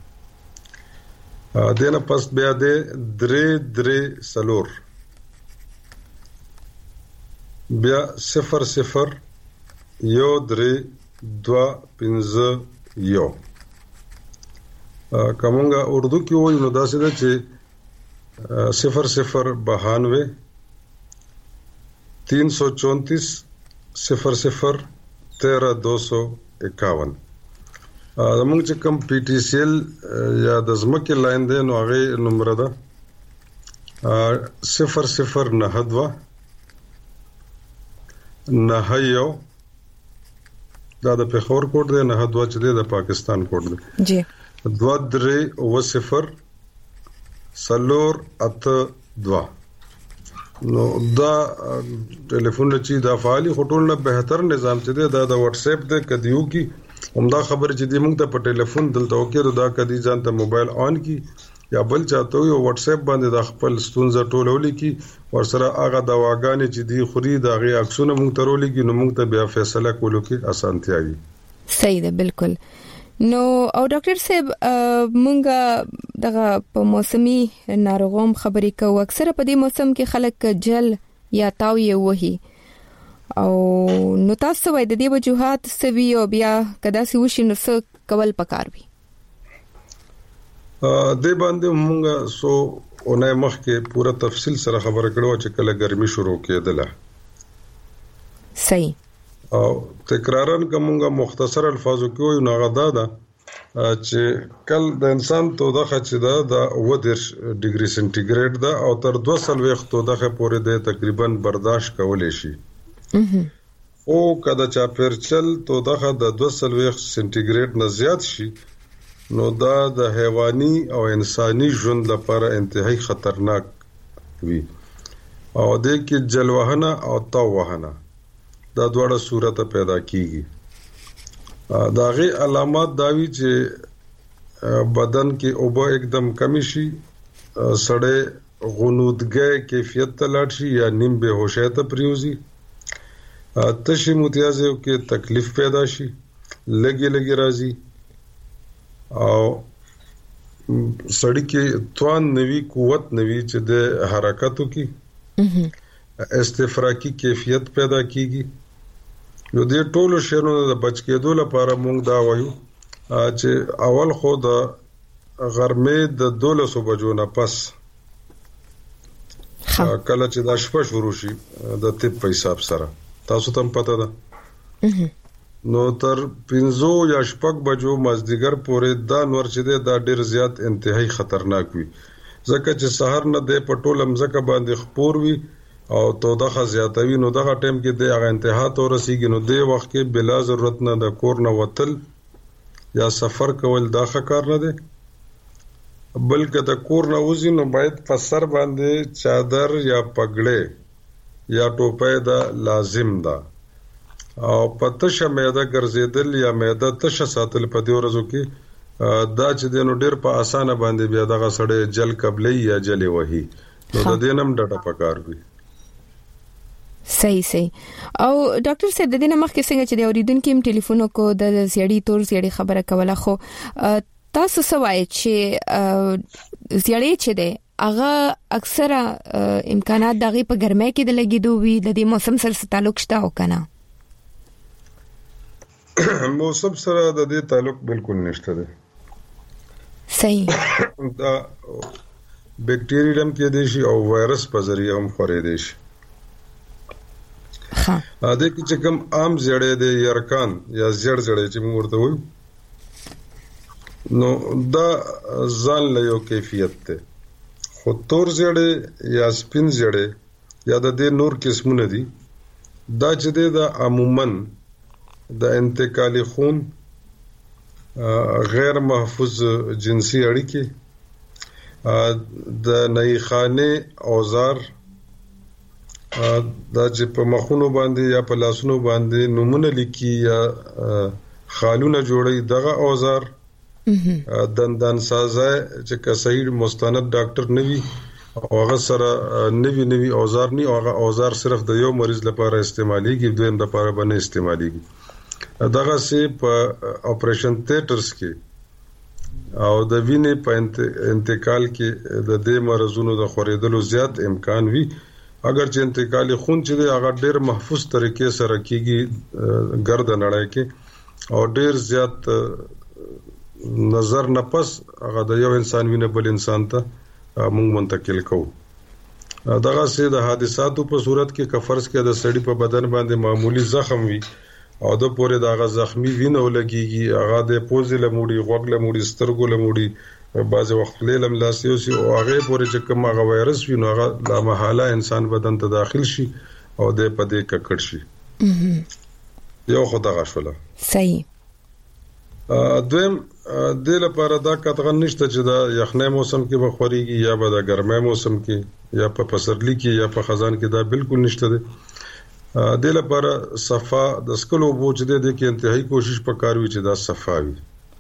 دینه پس بیا دی درې درې سلور بیا صفر صفر یو درې دوه پنځه یو. کومه اردو کې وایي نو داسې ده چې صفر صفر بہانوے تین سو چونتیس صفر صفر تیرہ دو سو اکاون. زمونږ چې کوم پی ټی سی ایل یا د ځمکې لاین دی نو هغې نمبر ده صفر صفر نهه دوه نهه یو دا د پېښور کوډ دی. نهه دوه چې دی د پاکستان کوډ دی. جی دوه درې اوه صفر څلور اته دوه. نو دا ټلیفون چې دا فعالي خو ټول نه بهتر نظام چې دی دا د واتس اپ دی. کدیو کی همدا خبر چې دی موږ ته په ټلیفون دلته وکړو دا کدی ځان ته موبایل آن کی یا بل چاته یو واتس اپ باندې د خپل ستونزه ټولولې کی ور سره هغه دواګانې چې دی خوري دا غي عکسونه موږ ته رولې کی نو موږ ته بیا فیصله کولو کې اسانتیا وي. صحیح ده بالکل. نو او ډاکټر صاحب مونږ دغه په موسمي ناروغوم خبرې کوو. اکثره په دې موسم کې خلک جل یا تاو یې وهي او نو تاسو وای د دې وجوهات سوي او بیا کدا سی وشي نو څه کول پکار وي. ا دې باندې مونږه سو اونې مخ کې پورا تفصیل سره خبره کړو چې کله ګرمي شروع کېدله. صحیح. او تکرارن کومه مختصر الفاظو کې وي نو غدا ده چې کل د انسان تو دغه چې دا د ودر ډیګري سنټیګریډ ده او تر دوه سل وخت تو دغه پورې د تقریبا برداشت کولای شي. او کله چې پرچل تو دغه د دوه سل وخت سنټیګریډ نه زیات شي نو دا د حیواني او انساني ژوند لپاره انتهایی خطرناک وي. او د کې جلوهنه او توهنه دا دواړه صورت پیدا کیږي. دا غي علامات داوی چې بدن کې اوبه एकदम کمی شي سړې غنودګۍ کیفیت ته لاړ شي یا نیم به هوښه ته پریوزي تشي متیازو کې تکلیف پیدا شي لګي لګي راځي او سړی کې توان نوی قوت نوی چې د حرکتو کې استفراقی کیفیت پیدا کیږي. نو دې ټولو شیانو د بچ کېدو لپاره موږ دا وایو چې اول خو د غرمې د دولسو بجو نه پس کله چې دا شپه شروع شي د طب په حساب سره تاسو ته پته ده نو تر پنځو یا شپږ بجو مازدیګر پورې دا نور چې دا ډیر زیات انتهایی خطرناک وي ځکه چې سحر نه د پټول مزکه باندې خپور وي او تو دغه زیاتوي نو دغه ټیم کې د هغه انتها ته رسیږي نو د وخت کې بلا ضرورت نه د کور نه وتل یا سفر کول دا ښه کار نه دی بلکې د کور نه وځي نو باید په سر باندې چادر یا پګړې یا ټوپۍ دا لازم ده او پتشه معده ګرځیدل یا معده تشه ساتل په دې ورځو کې دا چې د نو ډیر په اسانه باندې بیا دغه سړی جل قبلې یا جلې وهي نو د دینم ډټه پکار وي. صحیح صحیح. او ډاکټر صاحب د دې مخکې څنګه چې د اوریدونکو هم ټلیفون کو د زیړی تور زیړی خبره کوله خو تاسو سوای چې زیړی چې ده هغه اکثره امکانات دغه په ګرمۍ کې د لګیدو وي د دې موسم سره تعلق شته او کنه موسم سره د دې تعلق بالکل نشته ده. صحیح. دا بیکټیرییم کې دي شي او وایرس په ذریعہ هم خوري دي شي. ها ا دې کې چې کوم عام زړې دي یرکان یا زړ زړې چې موږ ورته وایو نو دا ځان له یو کیفیت ته خو تور زړې یا سپین زړې یا د دې نور قسمونه دي دا چې د عموماً د انتقالي خون غیر محفوظ جنسي اړیکې د نېخانه اوزار دا چې په مخونو باندې یا په لاسونو باندې نمونه لیکي یا خالونه جوړي دغه اوزار دندان سازه چې کسې مستند ډاکټر نوي او هغه سره نوي نوي اوزار ني هغه اوزار صرف د یو مریض لپاره استعماليږي دویم لپاره باندې استعماليږي دغه سي په اپریشن تھیټرز کې او د وینې په انتقال کې د دې مرزونو د خورېدلو زیات امکان وي اگر چې انتقال خون چې هغه ډېر محفوظ طریقې سره کیږي ګرد نړۍ کې او ډېر زیات نظر نه پس هغه د یو انسان وینه بل انسان ته مونږ منتقل کوو دغه سي د حادثاتو په صورت کې کفرض کې د سړی په بدن باندې معمولی زخم وي او د پوره دغه زخمی وینه ولګيږي هغه د پوزې لموړي غوږ لموړي سترګو لموړي بعض وخت لیلم لاسیو سي او هغه پوره چې کوم هغه وایرس وي نو هغه لا محاله انسان بدن ته داخل شي او د پدې ککړ شي یو خدای غشوله صحیح دویم د لپاره دا کتغن نشته چې دا یخنۍ موسم کې بخوريږي یا به د ګرمۍ موسم کې یا په پسرلی کې یا په خزان کې دا بالکل نشته دی د لپاره صفا د سکلو بوج دي د کې انتهایی کوشش وکړوي چې دا صفا وي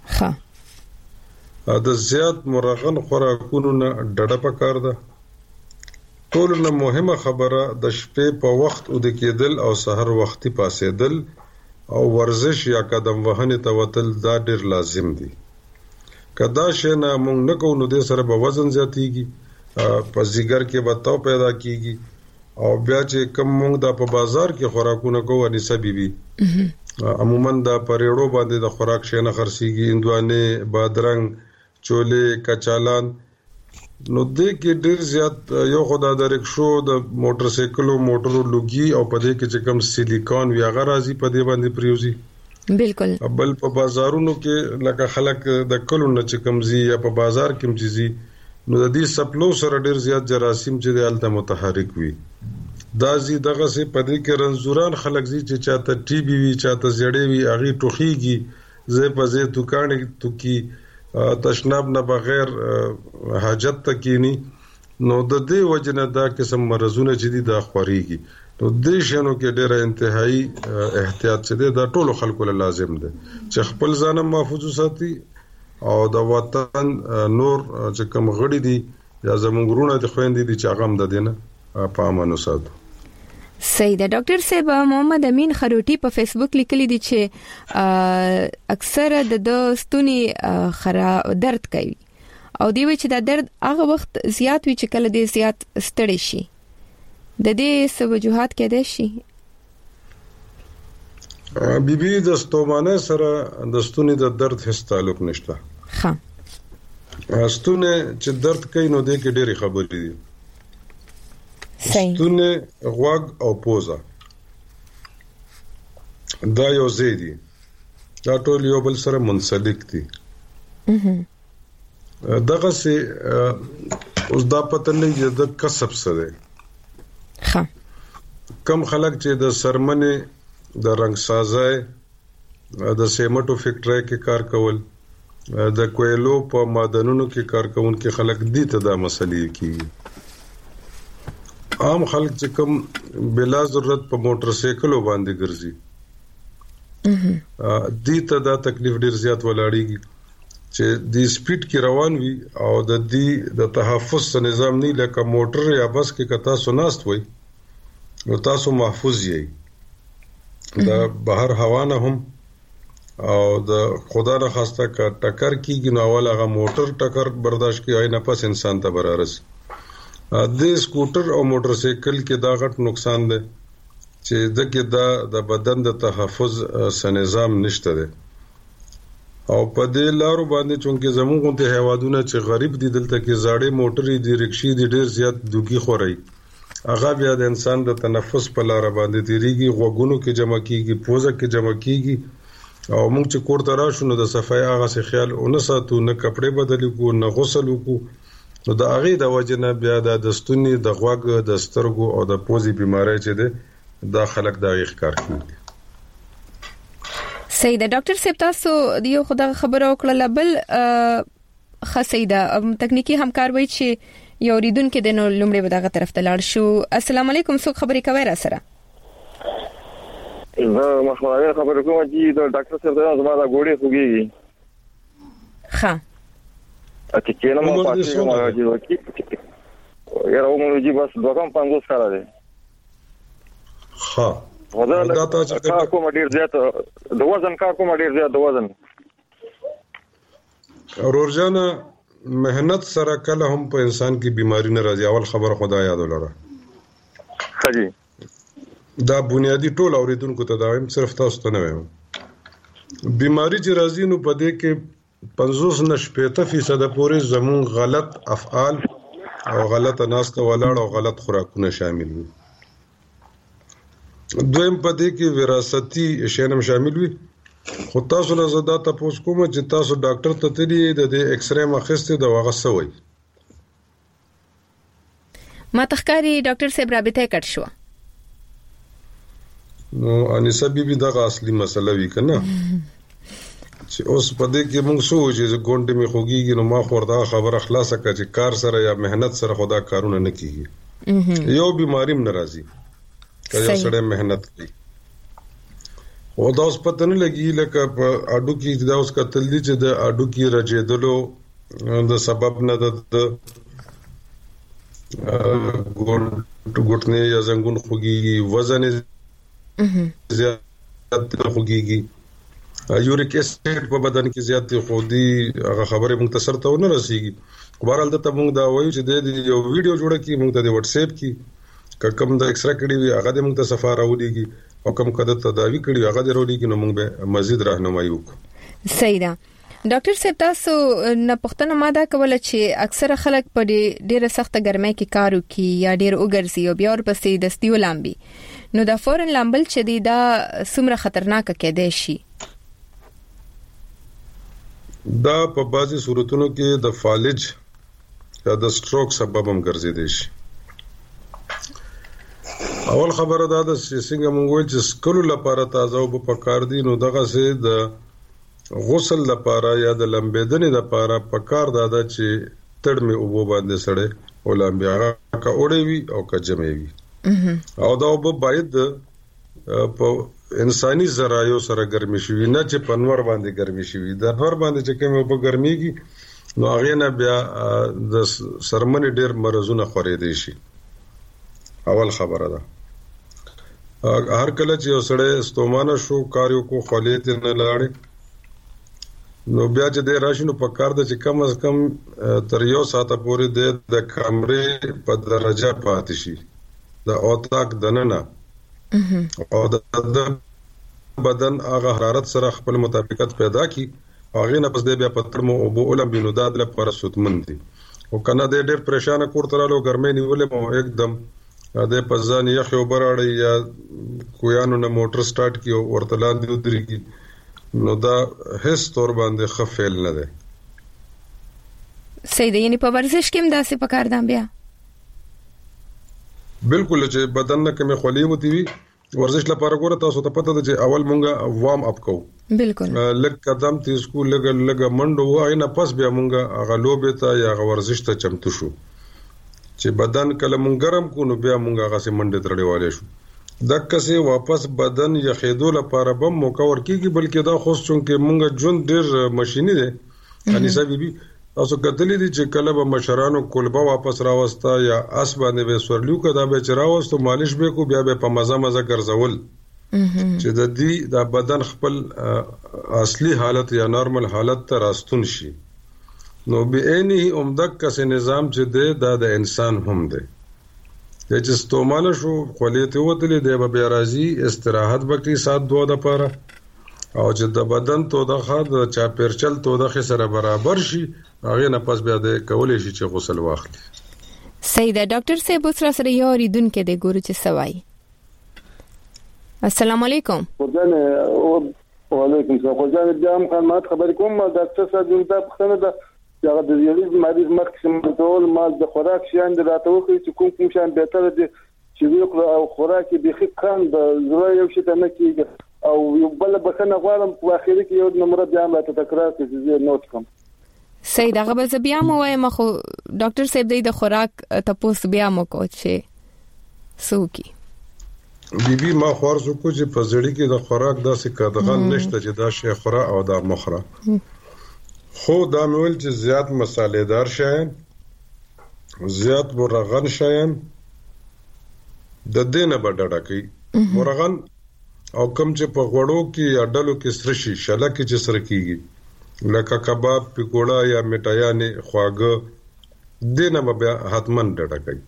ها د زیات مرغن خوراکونو نه ډډه پکار ده ټول نه مهمه خبره د شپې په وخت او د کېدل او سحر وختي پاسېدل او ورزش یا قدم وهنه ته وتل دا ډیر لازم دي کدا شنه مونږ نه کوو نو د سره به وزن زیاتیږي په زیګر کې به تو پیدا کیږي او بیا چې کم مونږ د په بازار کې خوراکونه کوو ان سببي عموما د پریړو باندې د خوراک شنه خرسيږي اندوانه بادرنګ چولې کچالان نو دې کې ډیر زیات یو خدای د رکشو د موټر سایکلو موټرو لوګي او په دې کې چې کم سیلیکون وی هغه راځي په دې باندې پریوزي بالکل بل په بازارونو کې لکه خلک د کلو نه چې کمزي یا په بازار کې مزي نو د دې سپلو سره ډیر زیات جراثیم چې د الته متحرک وي دا زی دغه سي په دې کې رنزوران خلک زی چې چاته ټي بي وي چاته زړې وي اغي ټوخيږي زه په زه توکانې توکي تشناب نه بغیر حاجت تکینی نو د دې وجنه دا قسم مرزونه چې دي دا خوريږي نو د شنو کې ډېر انتهایی احتیاط چې دا ټولو خلکو له لازم ده چې خپل ځان محفوظ وساتي او د وطن نور چې کوم غړي دي یا زموږ ورونه د خويندې دي چې هغه هم د دینه په امن وساتو صحیح ده ډاکټر صاحب محمد امین خروټي په فیسبوک لیکلي دي چې اکثره د ستوني خرا درد کوي او دی وی چې دا درد هغه وخت زیات وي چې کله دې زیات ستړي شي د دې څه وجوهات کېدای شي بي بي د ستومانه سره د ستوني د درد هیڅ تعلق نشته ها ستوني چې درد کوي نو د کې ډېری خبرې دي ستونه غوږ او پوزه دا یو زیدي دا ټول یو بل سره منسلک دي دغه سي اوس دا پته نه دی د کسب سره ها کم خلک چې د سرمنه د رنگ سازای د سیمټو فیکټری کې کار کول د کویلو په معدنونو کې کار کوونکي خلک دي ته دا مسلې کیږي عام خلک چې کوم بلا ضرورت په موټر سایکلو باندې ګرځي دي ته دا تکلیف ډیر زیات ولاړیږي چې د سپیډ کې روان وي او د دې د تحفظ نظام نه لکه موټر یا بس کې کتا سناست وي نو تاسو محفوظ یې دا بهر هوا نه هم او د خدا نه خواسته کا ټکر کیږي نو اول هغه موټر ټکر برداشت کوي نه پس انسان ته برارس د سکوټر او موټر سایکل کې دا غټ نقصان ده چې دغه دا د بدن د تحفظ نظام نشته ده او په دې لارو باندې چونکه زموږ ته هوادونه چې غریب دي دلته کې زاړې موټرې دي رکشې دي ډېر زیات دوګي خوري هغه بیا د انسان د تنفس په لار باندې تیریږي غوګونو کې جمع کیږي پوزه کې جمع کیږي او موږ چې کور ته راشو نو د صفای هغه څه خیال اون ساتو نه کپڑے بدلی کو نه غسل وکړو نو د هغه د وجنه بیا د دستونی د غوګ د سترګو او د پوزي بيمارۍ چې ده دا خلک دا ښکار کوي سیده ډاکټر صاحب تاسو دیو خدای خبره وکړه بل خسیده تکنیکی همکار وای چې یو ریدونکو د نو لومړی به دغه طرف ته لاړ شو. السلام علیکم، څوک خبرې کوي را سره؟ زه مخاله خبرې کوم چې د ډاکټر صاحب ته زما د ګوډې خوږي. ښه اته چې نو ما پاتې ما راځي وکی یاره عمر جی بس دوه کم پنځوس کاله دی. ها دا تاسو ته کوم ډیر زیات د وزن کا کوم ډیر زیات د وزن اورورجانا مهنت سره کله هم په انسان کې بیماری نه راځي. اول خبر خدای یاد ولره. خجی دا بنیادی ټول اوریدونکو ته دا هم صرف تاسو ته نه وایم. بیماری چې راځي نو په دې کې پنځوس نه شپږ فیصد پورې زمون غلط افعال او غلط ناسته ولاړ او غلط خوراکونه شامل دي. دویم په دې کې وراثتي شینم شامل وي. خو تاسو له زدا تاسو کوم چې تاسو ډاکټر ته تللی د دې ایکس رې مخسته د واغه سوي ما تخکاری ډاکټر صاحب رابطه کټ شو. نو انیسه بیبي دغه اصلي مسله وی کنه چې اوس په دې کې موږ سوچ چې ګونډه می خوږیږي نو ما خوردا خبره خلاصه کړه چې کار سره یا مهنت سره خدا کارونه نه کیږي. یو بیماری م ناراضي کله سره مهنت کوي او دا اوس پته نه لګي لکه په اډو کې دا اوس کتل دي چې د اډو کې رجېدلو د سبب نه د ګوند ګټنه یا زنګون خوږي وزن زیات خوږي یوریک اسید په بدن کې زیات خودي هغه خبره مختصر ته نه رسیږي. بهرحال ته موږ دا وایو چې د یو ویډیو جوړه کی موږ ته د واتس اپ کې کوم د ایکس را کړی وي هغه د موږ ته سفاره ودیږي او کوم کده تداوی کړی هغه د رولې کې نو موږ به مزید راهنمایي وکړو. صحیح ده. ډاکټر صاحب تاسو نه پښتنه ماده کوله چې اکثره خلک په ډیره سخت ګرمۍ کې کار کوي یا ډیر وګرځي او بیا ورپسې دستي ولامبي نو دا فورن لامبل چې دی دا څومره خطرناک کېدای شي؟ دا په بعضي صورتونو کې د فالج یا د سټروک سبب هم ګرځیدي شي. اول خبره دا ده چې څنګه موږ وایو چې سکلو لپاره تازه او په کار دي نو دغه سه د غسل لپاره یا د لمبېدنې لپاره په کار دا ده چې تړمه او باندې سړې او لمبیا کا اوړې وي او کا جمې وي او دا وب باید په انساني زرايو سره ګرمي شي نه چې پنور باندې ګرمي شي د نور باندې چې کوم په ګرميږي نو هغه نه بیا د سرمنې ډېر مرزونه خورېدي شي. اول خبره ده هر کله چې سړی ستومانه شو کار یو کو خلیت نه لاړې نو بیا چې د راشي نو په کار د چې کم از کم تر یو ساعت پورې د کمرې په درجه پاتې شي د اوتاک دننه او د بدن هغه حرارت سره خپل مطابقت پیدا کی هغه نه پس د بیا پترمو او بو علم بنو داد لپاره سودمند دي او کنه د ډېر پریشان کور ترالو ګرمې نیولې مو एकदम د پزان یخ یو براړی یا کویانو نه موټر سٹارټ کیو ورته لاندې ودرېږي نو دا هیڅ تور باندې خفل نه ده. صحیح ده. یعنی په ورزش کې هم داسې پکار دام بیا بالکل چې بدن نه کومه خولي وتی وي ورزش لپاره ګوره تاسو ته پته ده چې اول مونږه وارم اپ کوو بالکل لږ قدم تیز کو لږ لږ منډو وای نه پس بیا مونږه هغه لوبه ته یا ورزش ته چمتو شو چې بدن کله مونږ ګرم کو نو بیا مونږه هغه سي منډه ترړېواله شو دغه سي واپس بدن یخېدو لپاره بم موقع ورکیږي بلکې دا خو چې مونږه جون ډېر ماشيني ده اني سببي تاسو کتلې دي چې کله به مشرانو کولبا واپس راوستا یا اس باندې به سورلیو کدا به چراوستو مالش به کو بیا به په مزه مزه ګرځول چې د دې د بدن خپل اصلي حالت یا نارمل حالت ته راستون شي نو به اني عمدک کس نظام چې د د انسان هم دی چې ستومانه شو خلیته وتلې دی به راځي استراحت وکړي سات دوه د پاره او چې د بدن تو د خاد چا پرچل تو د سره برابر شي هغه نه پس بیا د کولې شي چې غسل واخلي. صحیح ده. ډاکټر صاحب اوس را سره یو ریدونکو د ګورو چې سوای. السلام علیکم. ورځنه او وعلیکم السلام. ورځنه بیا هم خدمات خبر کوم ډاکټر صاحب دې ته پښتنه ده چې د ریالیز مریض مخکې ټول مال د خوراک شیان د راته وکړي چې کوم کوم شیان به تر دي چې وکړه او خوراک به خې کان د زړه یو شي ته نه کیږي او یو بل بخنه غواړم په اخر کې یو نمبر بیا ما ته تکرار کوي چې نوٹ کوم. صحیح ده. غو بیا مو وایم خو ډاکټر صاحب د خوراک تاسو بیا مو کو چې سوکي بیبي ما خورز کو چې په ځړی کې د خوراک داسې کډغان نشته چې دا شی خورا او دا مخره خو دا مول چې زیات مصالحه دار شاین زیات مرغن شاین د دینه بډړه کوي مرغن او کم چې په غوړو کې یا ډلو کې سرشي شله کې چې سر کیږي لکه کباب پکوړه یا میټایانه خواګه دینه بیا حتمن ډډه کوي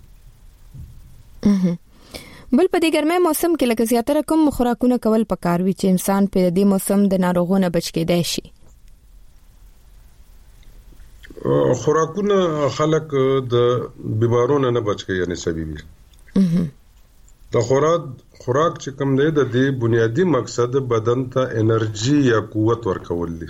بل په دې ګرمه موسم کې لکه زیاتره کوم خوراکونه کول پکار وي چې انسان په دې موسم د ناروغونو بچ کېدای شي خوراکونه خلک د بیمارونو نه بچ کوي یعنی سببي د خوراک خوراک چې کوم دی د دې بنیادی مقصد بدن ته انرژي یا قوت ورکول دي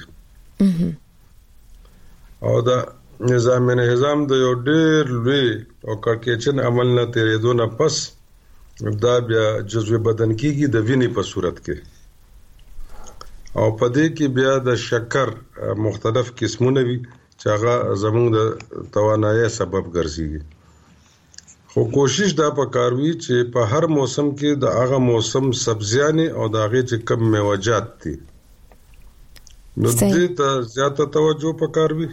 او دا نظام نظام د یو ډېر لوی او کړکېچن عمل نه تیرېدو نه پس دا بیا جزوی بدن کېږي د وینې په صورت کې او په دې کې بیا د شکر مختلف قسمونه وي چې هغه زموږ د توانایي سبب ګرځي خو کوشش دا پکاروي چې په هر موسم کې د هغه موسم سبزیانې او د هغه چې کم میوه‌جات دي نو دې ته زیاته توجه پکاروي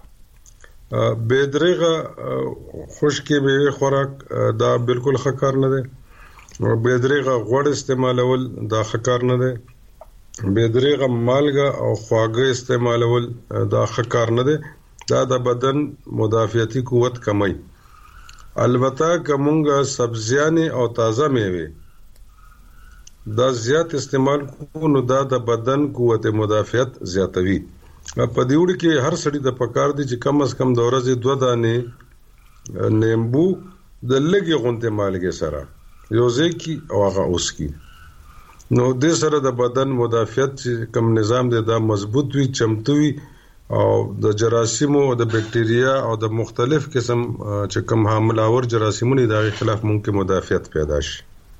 بيدرغه خشکې به خوراک دا بالکل ښه کار نه دی بيدرغه غوړ استعمالول دا ښه کار نه دی بيدرغه مالګه او خواږه استعمالول دا ښه کار نه دی دا د بدن مدافعتي قوت کموي البته کومه سبزیانې او تازه میوه دا زیات استعمال کو نو دا د بدن قوت مدافعت زیاتوي په دې وړ کې هر سړی د پکار دي چې کم از کم د ورځې دوه دانې نیمبو د لګي غونته مالګه سره یو ځکه او هغه اوس کی نو د سره د بدن مدافعت چې کم نظام دی دا مضبوط وي چمتو وي او د جراثیمو او د بکټریا او د مختلف قسم چې کم حامل اور جراثیمونو د خلاف ممکن مدافعت پیدا شي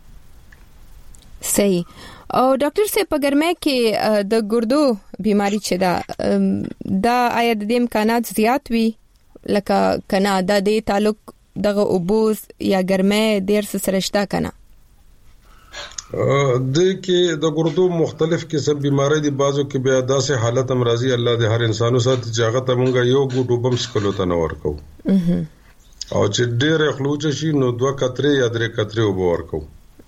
صحیح او ډاکټر صاحب په ګرمه کې د ګردو بیماری چې دا دا آیا د امکانات زیات وي لکه کنا د دې تعلق دغه اوبوز یا ګرمه ډیر سره شته کنا د کې د ګردو مختلف قسم بیماری دي بازو کې بیا داسې حالت امراضي الله دې هر انسانو سره جاغه ته مونږ یو ګډو بم سکلو ته نور کو او چې ډېر خلوچ شي نو دوه کترې یا درې کترې وبور کو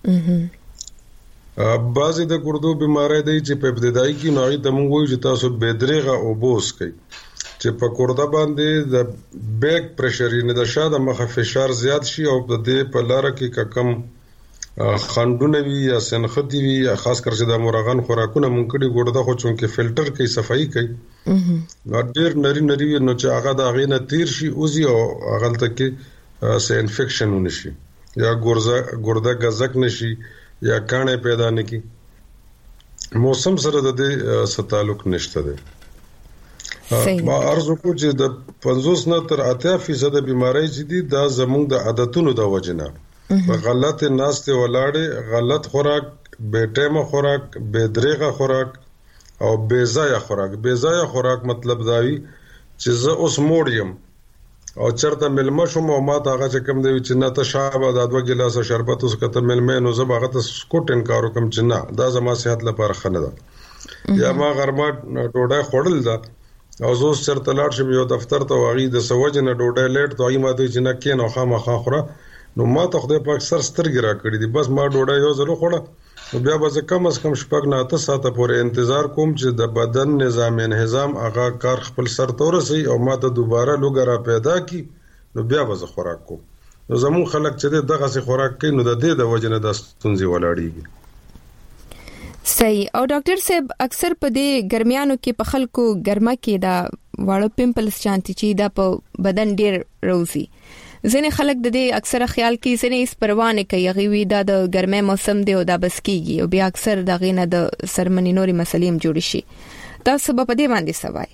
بعضی د ګردو بیماری دی چې په ابتدایي کې نوعي د مونږ وایو چې تاسو بيدرغه او بوس کوي چې په ګرده باندې د بیک پريشر نه د شاده مخه فشار زیات شي او د دې په لار کې کم خندونه وي یا سنختی وي یا خاص کر چې د مرغان خوراکونه مونږ کړي ګرده خو چونکه فلټر کوي صفائی کوي نو ډېر نری نری نو چې هغه د هغه نه تیر شي اوزي او هغه تلته سه انفیکشن ونشي یا ګرده ګرده غزک نشي یا کانه پیدا نکی موسم سره د دې ستالوک نشته ده ما ارزو کو چې د پنځوس نه تر اته فیصد بیماری چې دي دا زموږ د عادتونو د وجنه غلط ناشته ولاړې غلط خوراک بیټیمه خوراک بيدرغه خوراک او بیزایا خوراک بیزایا خوراک مطلب دا وی چې زه اوس موړیم او چرته ملما شوم او ما ته هغه چې کم دی چې نه ته شابه د دوه ګلاسه شربت اوس کته ملمه نو زه هغه ته سکوټ انکار کوم چې نه دا زما صحت لپاره خنه ده یا ما غرمه ډوډۍ خوړل ده او زه چرته لاړ شم یو دفتر ته واغې د سوجنه ډوډۍ لیټ ته یې ماته چې نه کین او خامخا خوره نو ما ته خدای پاک سر سترګې را کړې دي بس ما ډوډۍ یو ځل خوړه نو بیا به کم از کم شپږ نه اته ساعته پورې انتظار کوم چې د بدن نظام انهضام هغه کار خپل سر ته ورسي او ما ته دوباره لوګرا پیدا کی نو بیا به خوراک کوم نو زمون خلک چې دغه سي خوراک کوي نو د دې د وجنه د ستونزې ولاړېږي صحیح او ډاکټر صاحب اکثر په دې ګرمیانو کې په خلکو ګرمه کې دا واړه پمپلز چانتي چې دا په بدن ډیر روزي ځینې خلک د دې اکثره خیال کوي ځینې اس پروانه کوي غوي دا د ګرمه موسم دی او دا بس کیږي او بیا اکثر دا غینه د سرمنی نوري مسلې هم جوړ شي تاسو په دې باندې سوای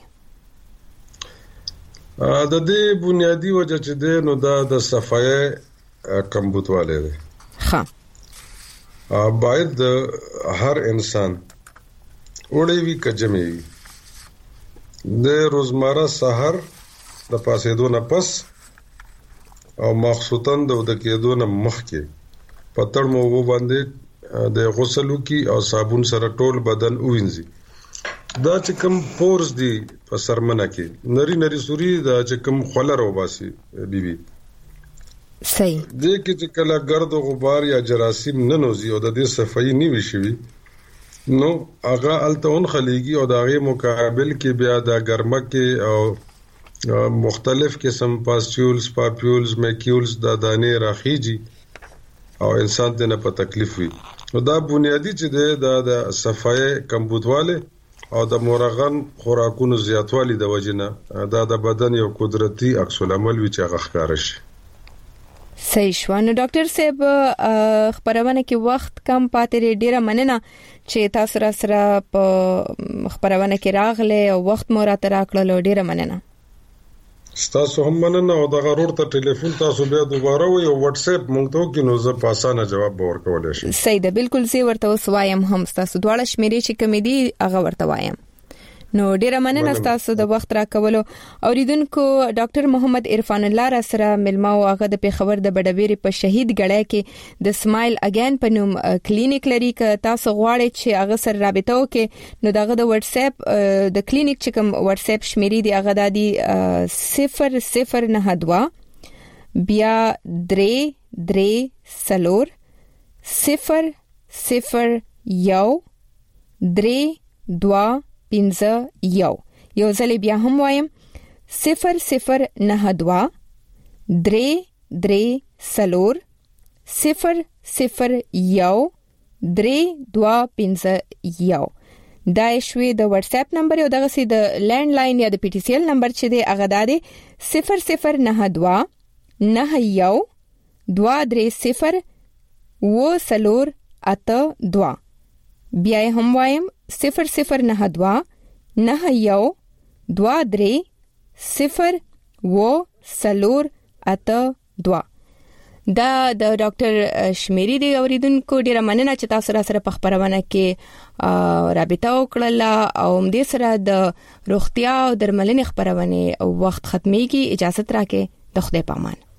د دې بنیادی وجه چې ده نو دا د صفای کمبوتواله ده ها باید هر انسان وړي وی کجمي د روزمره سحر د پاسېدو نه پس او مخصوصن د کېدو نه مخکې پتړ مو و باندې د غسل کی او صابون سره ټول بدن وینځي. دا چې کوم پورز دي په سرمنه کې نری نری سوري دا چې کوم خلر وباسي بیبي صحیح دې کې چې کله ګرد او غبار یا جراثیم نه نوزي او د دې صفائی نه وشي نو هغه التون خلیږي او دغه مقابل کې بیا د ګرمه کې او مختلف قسم پاسټیولز پاپیولز میکیولز د دانې راخیږي او انسان ته نه په تکلیف وي. نو دا بنیادی چې د صفای کمبودواله او د مورغن خوراکونو زیاتوالی د وجنه دا د بدن یو قدرتي عکس العمل وی چې هغه ښکار شي. صحیح شو. نو ډاکټر صاحب خبرونه کې وخت کم پاتې ډیره مننه چې تاسو را سره په خبرونه کې راغله او وخت مو را تر کړل ډیره مننه. تاسو هم مننه او د غرور ته ټلیفون تاسو بیا دوباره وي او واتس اپ مونږ ته کې نو زه په اسانه جواب ورکولای شم. صحیح ده بالکل زه ورته وسوایم هم تاسو دواړه شمیرې چې کمی دي هغه ورته وایم. نو ډیره مننه تاسو د وخت را کولو. اوریدونکو ډاکټر محمد عرفان الله را سره ملما او هغه د پیښور د بډويري په شهید غړی کې د سمایل اگین په نوم کلینیک لري. ک تاسو غواړئ چې هغه سره رابطه وکړئ نو دغه د واتس اپ د کلینیک چې کوم واتس اپ شمیرې دی هغه د صفر صفر نه دوا بیا درې درې سلور صفر صفر یو درې دوا پنځه یو یو ځل بیا هم وایم صفر صفر نه دوا درې درې سلور صفر صفر یو درې دوا پنځه یو. دا شوی د واتس اپ نمبر یو دغه سي د لینډ لاین یا د پی ټی سی ایل نمبر چې دی هغه د صفر صفر نه دوا نه یو دوا درې صفر و سلور اته دوا. بیا هم وایم صفر صفر نه دوا نه یو دوا درې صفر و سلور اته دوا. دا د ډاکټر شمیری دی اوریدونکو ډیره مننه چې تاسو را سره په خبرونه کې رابطه وکړه او دې سره د روغتیا او درملنې خبرونه وخت ختميږي. اجازه راکې د خدای پامان.